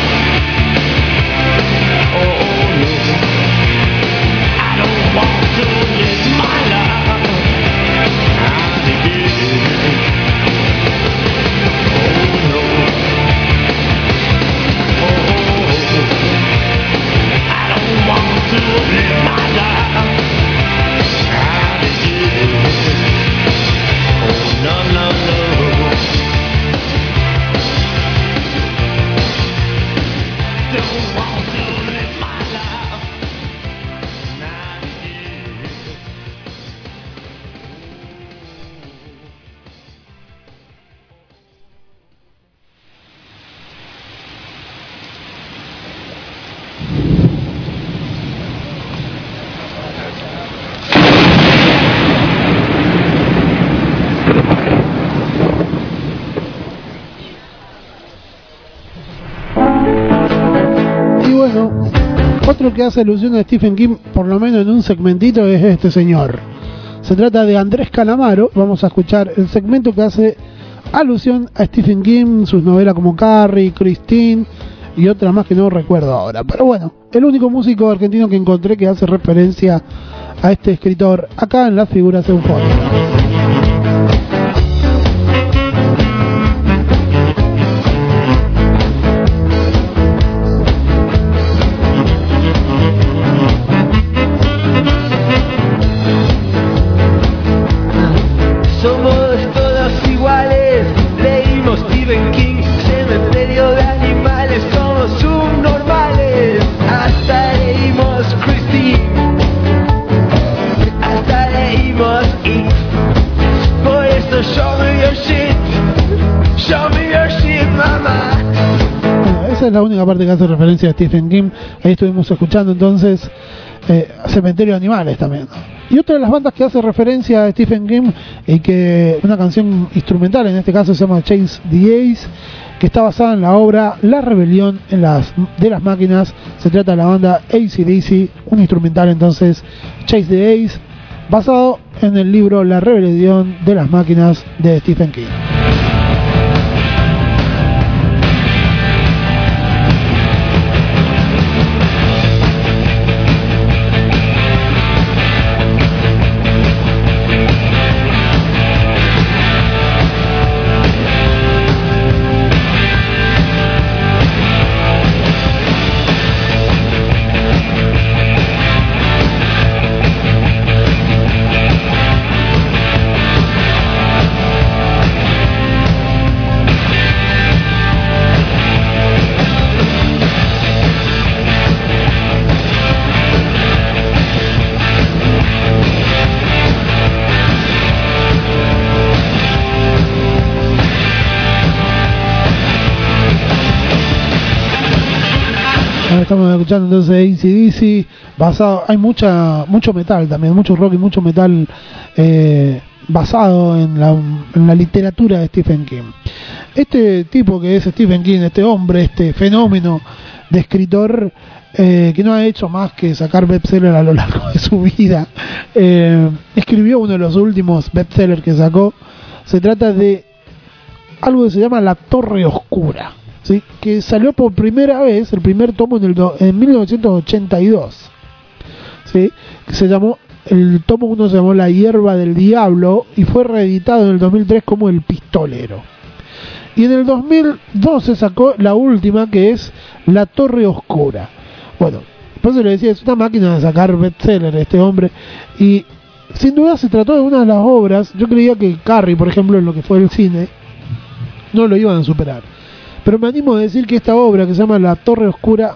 Oh no. I don't want to live my life again. Oh no. Oh, I don't want to live my life again. Oh no no no. Don't want to live my life not again. Y bueno, otro que hace alusión a Stephen King, por lo menos en un segmentito, es este señor. Se trata de Andrés Calamaro. Vamos a escuchar el segmento que hace alusión a Stephen King, sus novelas como Carrie, Christine y otra más que no recuerdo ahora. Pero bueno, el único músico argentino que encontré que hace referencia a este escritor acá en Las Figuras Eufóricas. Somos todos iguales, leímos Stephen King, cementerio de animales, somos subnormales. Hasta leímos Christine, hasta leímos It. Por eso show me your shit, show me your shit, mamá. Bueno, esa es la única parte que hace referencia a Stephen King. Ahí estuvimos escuchando entonces eh, Cementerio de Animales también. Y otra de las bandas que hace referencia a Stephen King y que una canción instrumental, en este caso se llama Chase the Ace, que está basada en la obra La Rebelión en las, de las Máquinas. Se trata de la banda A C D C, un instrumental entonces, Chase the Ace, basado en el libro La Rebelión de las Máquinas de Stephen King. Estamos escuchando entonces A C D C, basado, hay mucha mucho metal también, mucho rock y mucho metal eh, basado en la, en la literatura de Stephen King. Este tipo que es Stephen King, este hombre, este fenómeno de escritor eh, que no ha hecho más que sacar bestsellers a lo largo de su vida, eh, escribió uno de los últimos bestsellers que sacó. Se trata de algo que se llama La Torre Oscura, ¿sí? Que salió por primera vez, el primer tomo en, el do, en mil novecientos ochenta y dos, ¿sí? Que se llamó, el tomo uno se llamó La Hierba del Diablo y fue reeditado en el dos mil tres como El Pistolero. Y en el dos mil doce sacó la última, que es La Torre Oscura. Bueno, por eso le decía, es una máquina de sacar bestseller este hombre, y sin duda se trató de una de las obras. Yo creía que Carrie, por ejemplo, en lo que fue el cine, no lo iban a superar, pero me animo a decir que esta obra, que se llama La Torre Oscura,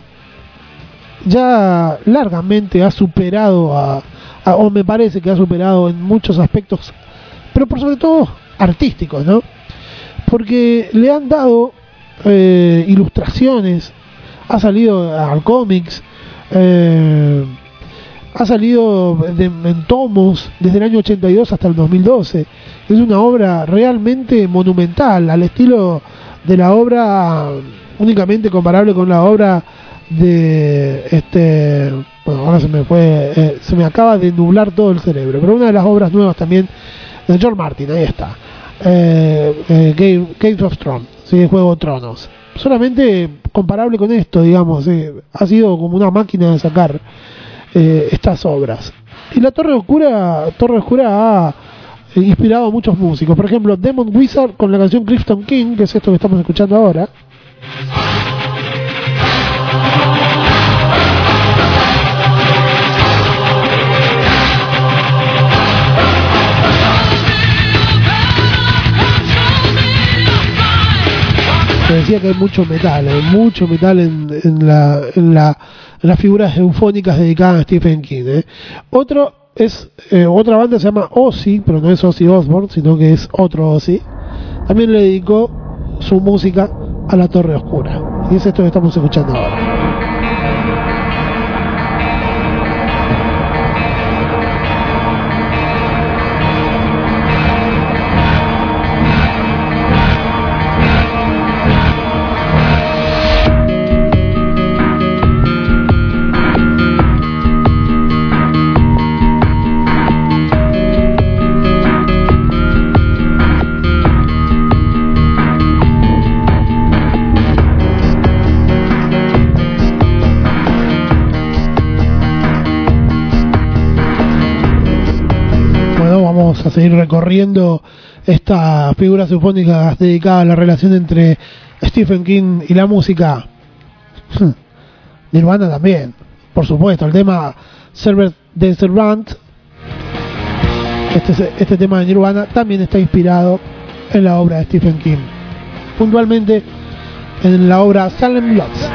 ya largamente ha superado a, a o me parece que ha superado en muchos aspectos, pero por sobre todo artísticos, ¿no? Porque le han dado eh, ilustraciones, ha salido al cómics, eh, ha salido de, en tomos desde el año ochenta y dos hasta el dos mil doce. Es una obra realmente monumental, al estilo de la obra únicamente comparable con la obra de este bueno, ahora se me fue eh, se me acaba de nublar todo el cerebro, pero una de las obras nuevas también de George Martin, ahí está, eh, eh, Game, Games of Thrones, ¿sí? Juego de Tronos, solamente comparable con esto, digamos, eh, ha sido como una máquina de sacar eh, estas obras. Y la Torre Oscura Torre Oscura ha eh, inspirado a muchos músicos, por ejemplo Demon Wizard con la canción Clifton King, que es esto que estamos escuchando ahora. Te decía que hay mucho metal, hay mucho metal en, en, la, en, la, en las figuras eufónicas dedicadas a Stephen King. ¿eh? Otro es eh, otra banda se llama Ozzy, pero no es Ozzy Osbourne, sino que es otro Ozzy. También le dedicó su música a la Torre Oscura. Y es esto que estamos escuchando ahora. A seguir recorriendo estas figuras sinfónicas dedicadas a la relación entre Stephen King y la música. Nirvana también, por supuesto, el tema Servant de Servant, este, este tema de Nirvana también está inspirado en la obra de Stephen King, puntualmente en la obra Salem Bloods.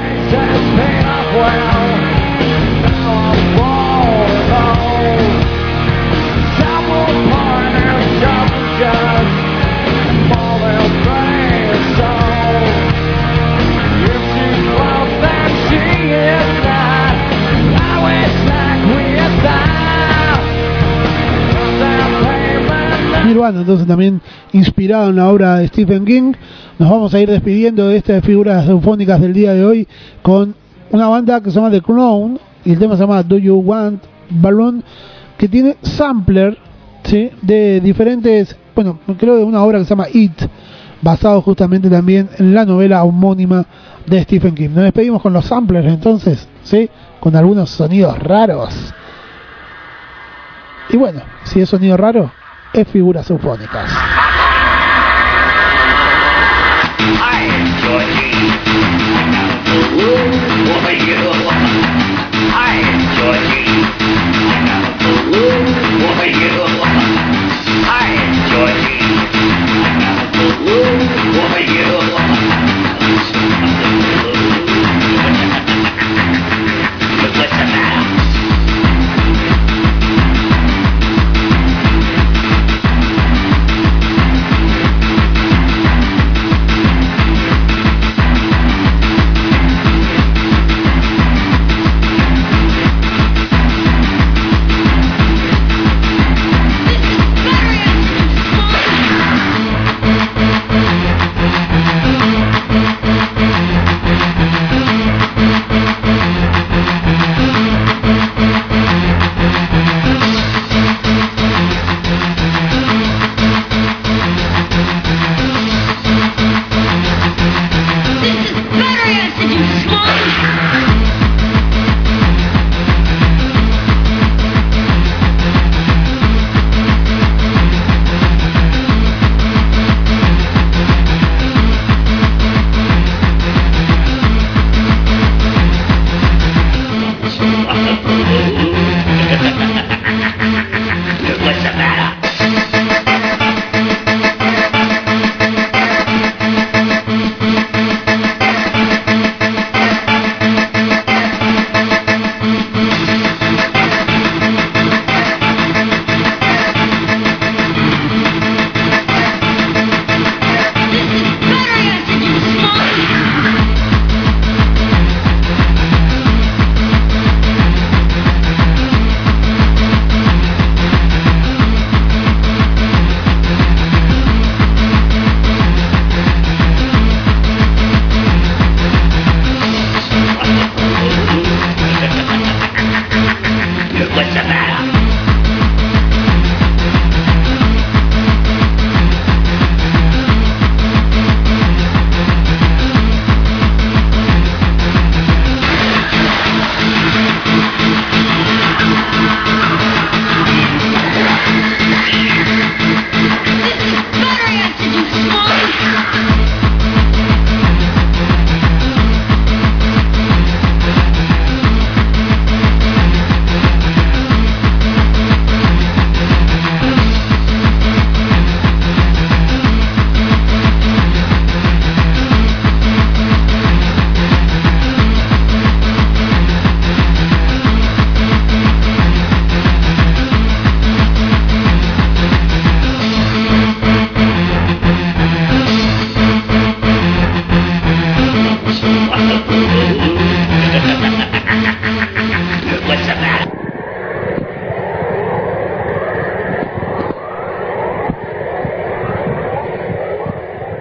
Nirvana, entonces también inspirado en la obra de Stephen King. Nos vamos a ir despidiendo de estas figuras eufónicas del día de hoy con una banda que se llama The Clown y el tema se llama Do You Want Balloon, que tiene sampler, ¿sí? De diferentes, bueno, creo de una obra que se llama It, basado justamente también en la novela homónima de Stephen King. Nos despedimos con los samplers entonces, ¿sí? Con algunos sonidos raros. Y bueno, si es sonido raro, es figuras eufónicas.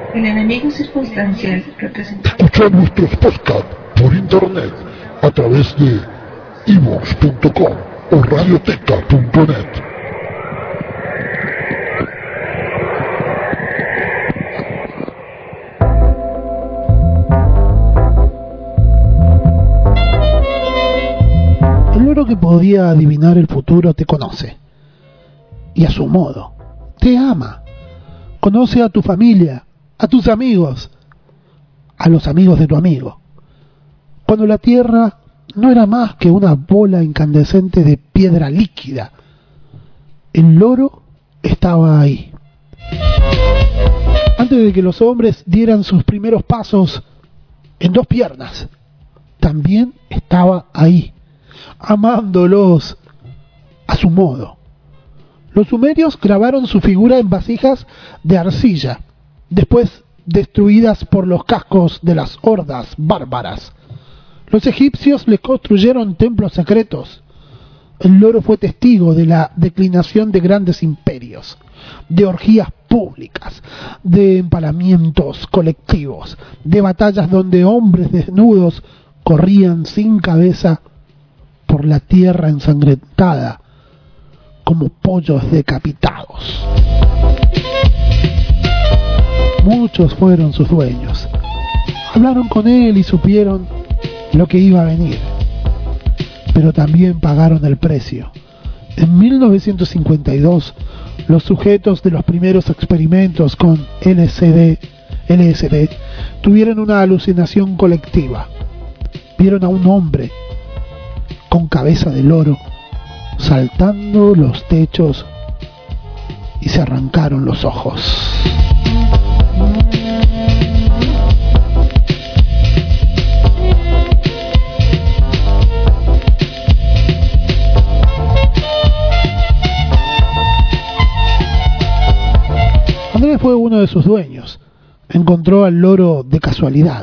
El enemigo circunstancial representado. Escucha nuestros podcasts por internet a través de ivox punto com o radioteca punto net. El loro que podía adivinar el futuro te conoce, y a su modo, te ama. Conoce a tu familia, a tus amigos, a los amigos de tu amigo. Cuando la tierra no era más que una bola incandescente de piedra líquida, el loro estaba ahí. Antes de que los hombres dieran sus primeros pasos en dos piernas, también estaba ahí, amándolos a su modo. Los sumerios grabaron su figura en vasijas de arcilla, después destruidas por los cascos de las hordas bárbaras. Los egipcios le construyeron templos secretos. El loro fue testigo de la declinación de grandes imperios, de orgías públicas, de empalamientos colectivos, de batallas donde hombres desnudos corrían sin cabeza por la tierra ensangrentada como pollos decapitados. Muchos fueron sus dueños. Hablaron con él y supieron lo que iba a venir, pero también pagaron el precio. En mil novecientos cincuenta y dos, los sujetos de los primeros experimentos con L S D, L S D tuvieron una alucinación colectiva. Vieron a un hombre con cabeza de loro saltando los techos y se arrancaron los ojos. Andrés fue uno de sus dueños. Encontró al loro de casualidad.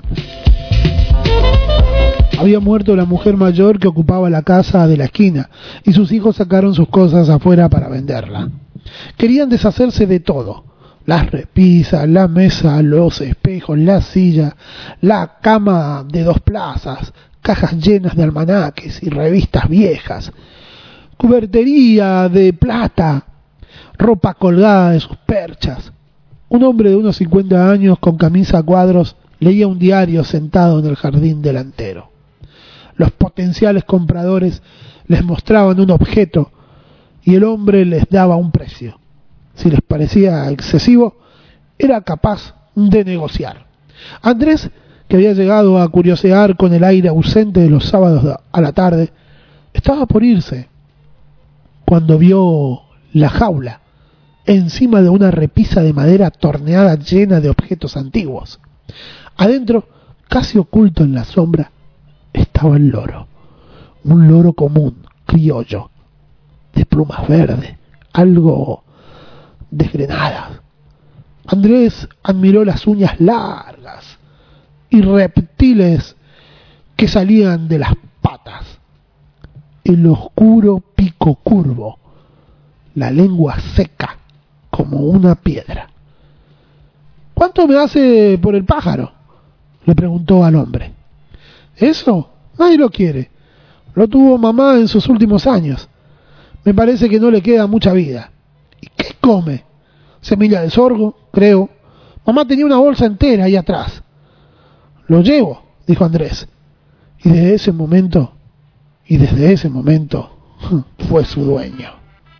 Había muerto la mujer mayor que ocupaba la casa de la esquina y sus hijos sacaron sus cosas afuera para venderla. Querían deshacerse de todo: las repisas, la mesa, los espejos, la silla, la cama de dos plazas, cajas llenas de almanaques y revistas viejas, cubertería de plata, ropa colgada de sus perchas. Un hombre de unos cincuenta años con camisa a cuadros leía un diario sentado en el jardín delantero. Los potenciales compradores les mostraban un objeto y el hombre les daba un precio. Si les parecía excesivo, era capaz de negociar. Andrés, que había llegado a curiosear con el aire ausente de los sábados a la tarde, estaba por irse cuando vio la jaula encima de una repisa de madera torneada llena de objetos antiguos. Adentro, casi oculto en la sombra, estaba el loro. Un loro común, criollo, de plumas verdes, algo desgrenadas. Andrés admiró las uñas largas y reptiles que salían de las patas, el oscuro pico curvo, la lengua seca como una piedra. ¿Cuánto me hace por el pájaro?, le preguntó al hombre. Eso nadie lo quiere. Lo tuvo mamá en sus últimos años. Me parece que no le queda mucha vida. ¿Y qué come? Semilla de sorgo, creo. Mamá tenía una bolsa entera ahí atrás. Lo llevo, dijo Andrés. Y desde ese momento, y desde ese momento, fue su dueño.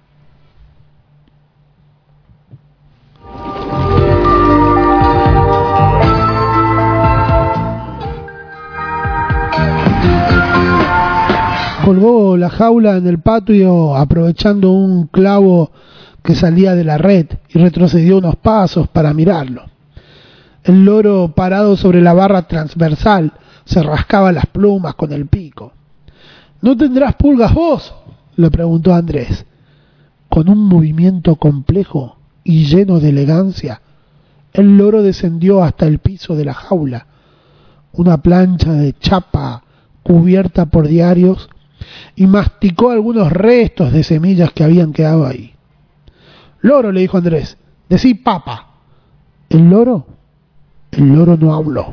Colgó la jaula en el patio aprovechando un clavo que salía de la red y retrocedió unos pasos para mirarlo. El loro, parado sobre la barra transversal, se rascaba las plumas con el pico. ¿No tendrás pulgas vos?, le preguntó Andrés. Con un movimiento complejo y lleno de elegancia, el loro descendió hasta el piso de la jaula, una plancha de chapa cubierta por diarios, y masticó algunos restos de semillas que habían quedado ahí. Loro, le dijo Andrés, decí papa. El loro El loro no habló.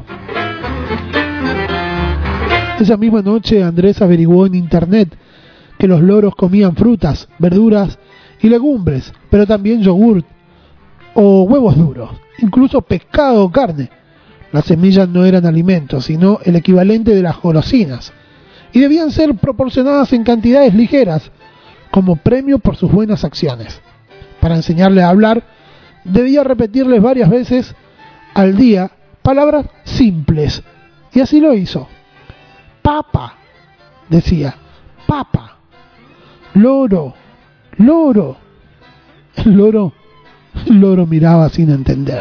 Esa misma noche Andrés averiguó en internet que los loros comían frutas, verduras y legumbres, pero también yogurt o huevos duros, incluso pescado o carne. Las semillas no eran alimentos, sino el equivalente de las golosinas, y debían ser proporcionadas en cantidades ligeras, como premio por sus buenas acciones. Para enseñarle a hablar, debía repetirles varias veces al día palabras simples, y así lo hizo. Papa, decía, papa. Loro, loro. El loro, el loro miraba sin entender.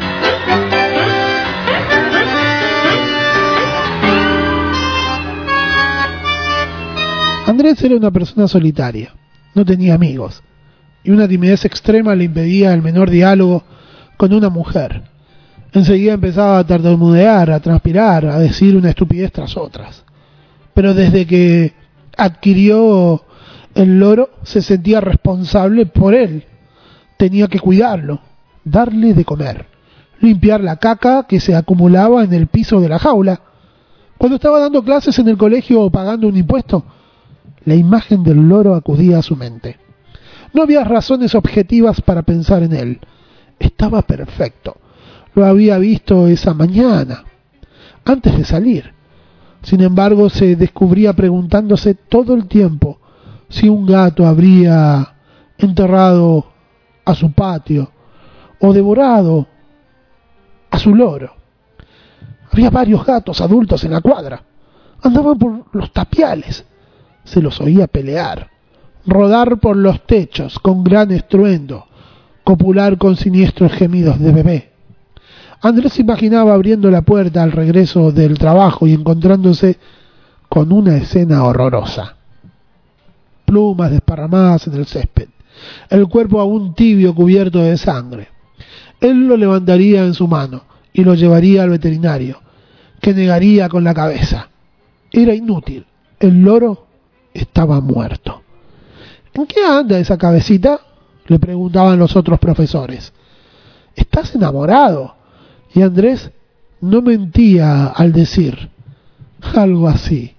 Andrés era una persona solitaria, no tenía amigos, y una timidez extrema le impedía el menor diálogo con una mujer. Enseguida empezaba a tartamudear, a transpirar, a decir una estupidez tras otras. Pero desde que adquirió el loro, se sentía responsable por él. Tenía que cuidarlo, darle de comer, limpiar la caca que se acumulaba en el piso de la jaula. Cuando estaba dando clases en el colegio o pagando un impuesto, la imagen del loro acudía a su mente. No había razones objetivas para pensar en él. Estaba perfecto. Lo había visto esa mañana, antes de salir. Sin embargo, se descubría preguntándose todo el tiempo si un gato habría enterrado a su patio o devorado a su loro. Había varios gatos adultos en la cuadra. Andaban por los tapiales. Se los oía pelear, rodar por los techos con gran estruendo, copular con siniestros gemidos de bebé. Andrés se imaginaba abriendo la puerta al regreso del trabajo y encontrándose con una escena horrorosa. Plumas desparramadas en el césped, el cuerpo aún tibio cubierto de sangre. Él lo levantaría en su mano y lo llevaría al veterinario, que negaría con la cabeza. Era inútil. El loro estaba muerto. ¿En qué anda esa cabecita?, le preguntaban los otros profesores. ¿Estás enamorado? Y Andrés no mentía al decir algo así.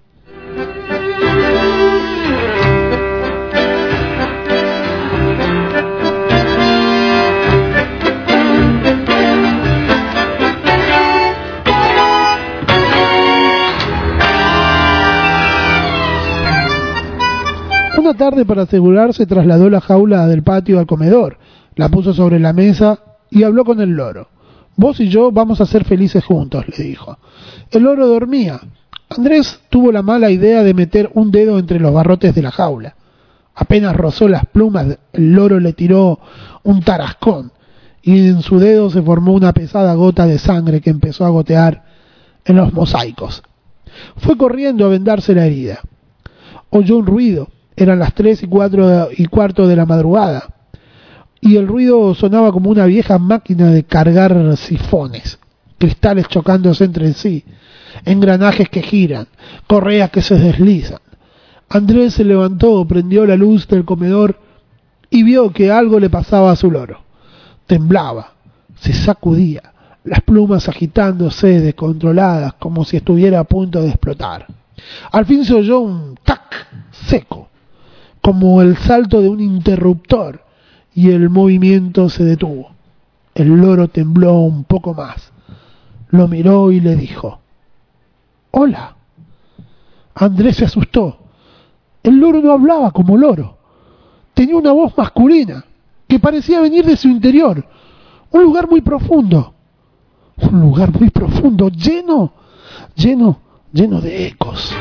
Una tarde, para asegurarse, trasladó la jaula del patio al comedor, la puso sobre la mesa y habló con el loro. Vos y yo vamos a ser felices juntos, le dijo. El loro dormía. Andrés tuvo la mala idea de meter un dedo entre los barrotes de la jaula. Apenas rozó las plumas, el loro le tiró un tarascón y en su dedo se formó una pesada gota de sangre que empezó a gotear en los mosaicos. Fue corriendo a vendarse la herida. Oyó un ruido. Eran las tres y cuatro y cuarto de la madrugada, y el ruido sonaba como una vieja máquina de cargar sifones, cristales chocándose entre sí, engranajes que giran, correas que se deslizan. Andrés se levantó, prendió la luz del comedor y vio que algo le pasaba a su loro. Temblaba, se sacudía, las plumas agitándose descontroladas como si estuviera a punto de explotar. Al fin se oyó un tac seco, como el salto de un interruptor, y el movimiento se detuvo. El loro tembló un poco más, lo miró y le dijo: «Hola». Andrés se asustó. El loro no hablaba como loro. Tenía una voz masculina que parecía venir de su interior, un lugar muy profundo, un lugar muy profundo, lleno, lleno, lleno de ecos.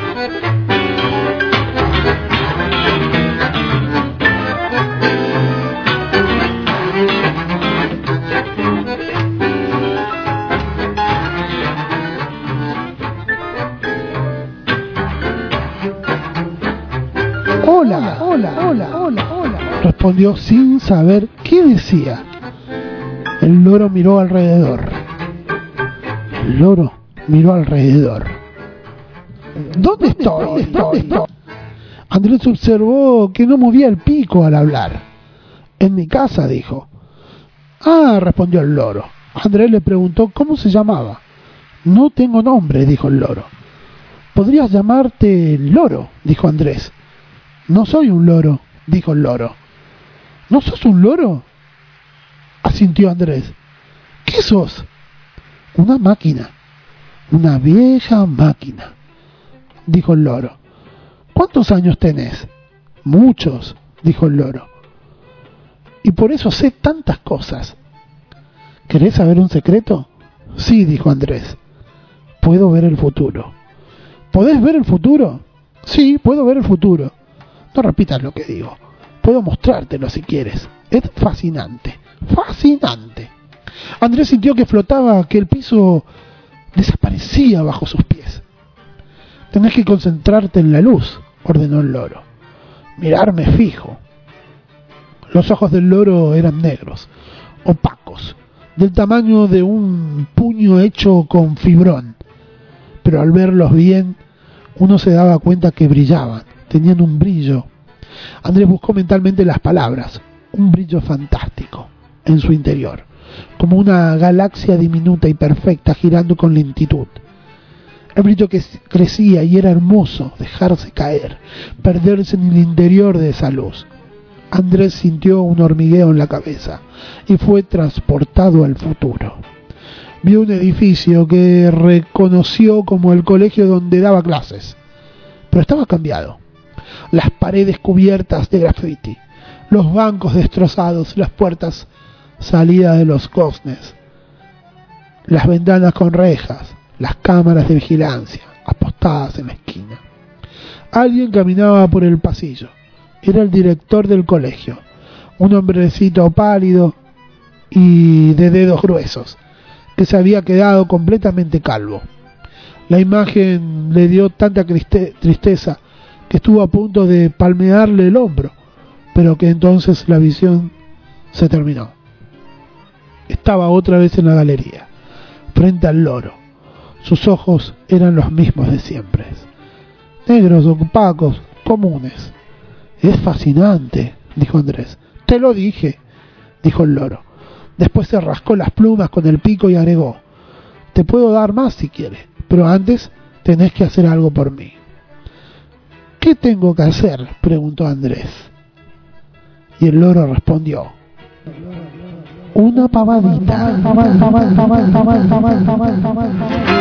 Hola, hola, hola, hola, hola, respondió sin saber qué decía. El loro miró alrededor. El loro miró alrededor. ¿Dónde estoy? ¿Dónde estoy? Andrés observó que no movía el pico al hablar. En mi casa, dijo. Ah, respondió el loro. Andrés le preguntó cómo se llamaba. No tengo nombre, dijo el loro. Podrías llamarte Loro, dijo Andrés. No soy un loro, dijo el loro. ¿No sos un loro?, asintió Andrés. ¿Qué sos? Una máquina, una vieja máquina, dijo el loro. ¿Cuántos años tenés? Muchos, dijo el loro. Y por eso sé tantas cosas. ¿Querés saber un secreto? Sí, dijo Andrés. Puedo ver el futuro. ¿Podés ver el futuro? Sí, puedo ver el futuro. No repitas lo que digo. Puedo mostrártelo si quieres. Es fascinante. Fascinante. Andrés sintió que flotaba, que el piso desaparecía bajo sus pies. Tenés que concentrarte en la luz, ordenó el loro. Mirarme fijo. Los ojos del loro eran negros, opacos, del tamaño de un puño hecho con fibrón. Pero al verlos bien, uno se daba cuenta que brillaban, tenían un brillo. Andrés buscó mentalmente las palabras, un brillo fantástico en su interior, como una galaxia diminuta y perfecta girando con lentitud. El brillo que crecía y era hermoso dejarse caer, perderse en el interior de esa luz. Andrés sintió un hormigueo en la cabeza y fue transportado al futuro. Vio un edificio que reconoció como el colegio donde daba clases, pero estaba cambiado. Las paredes cubiertas de grafiti, los bancos destrozados, las puertas salidas de los goznes, las ventanas con rejas, las cámaras de vigilancia apostadas en la esquina. Alguien caminaba por el pasillo. Era el director del colegio, un hombrecito pálido y de dedos gruesos, que se había quedado completamente calvo. La imagen le dio tanta triste- tristeza que estuvo a punto de palmearle el hombro, pero que entonces la visión se terminó. Estaba otra vez en la galería, frente al loro. Sus ojos eran los mismos de siempre, negros, opacos, comunes. Es fascinante, dijo Andrés. Te lo dije, dijo el loro. Después se rascó las plumas con el pico y agregó: te puedo dar más si quieres, pero antes tenés que hacer algo por mí. ¿Qué tengo que hacer?, preguntó Andrés. Y el loro respondió: una pavadita.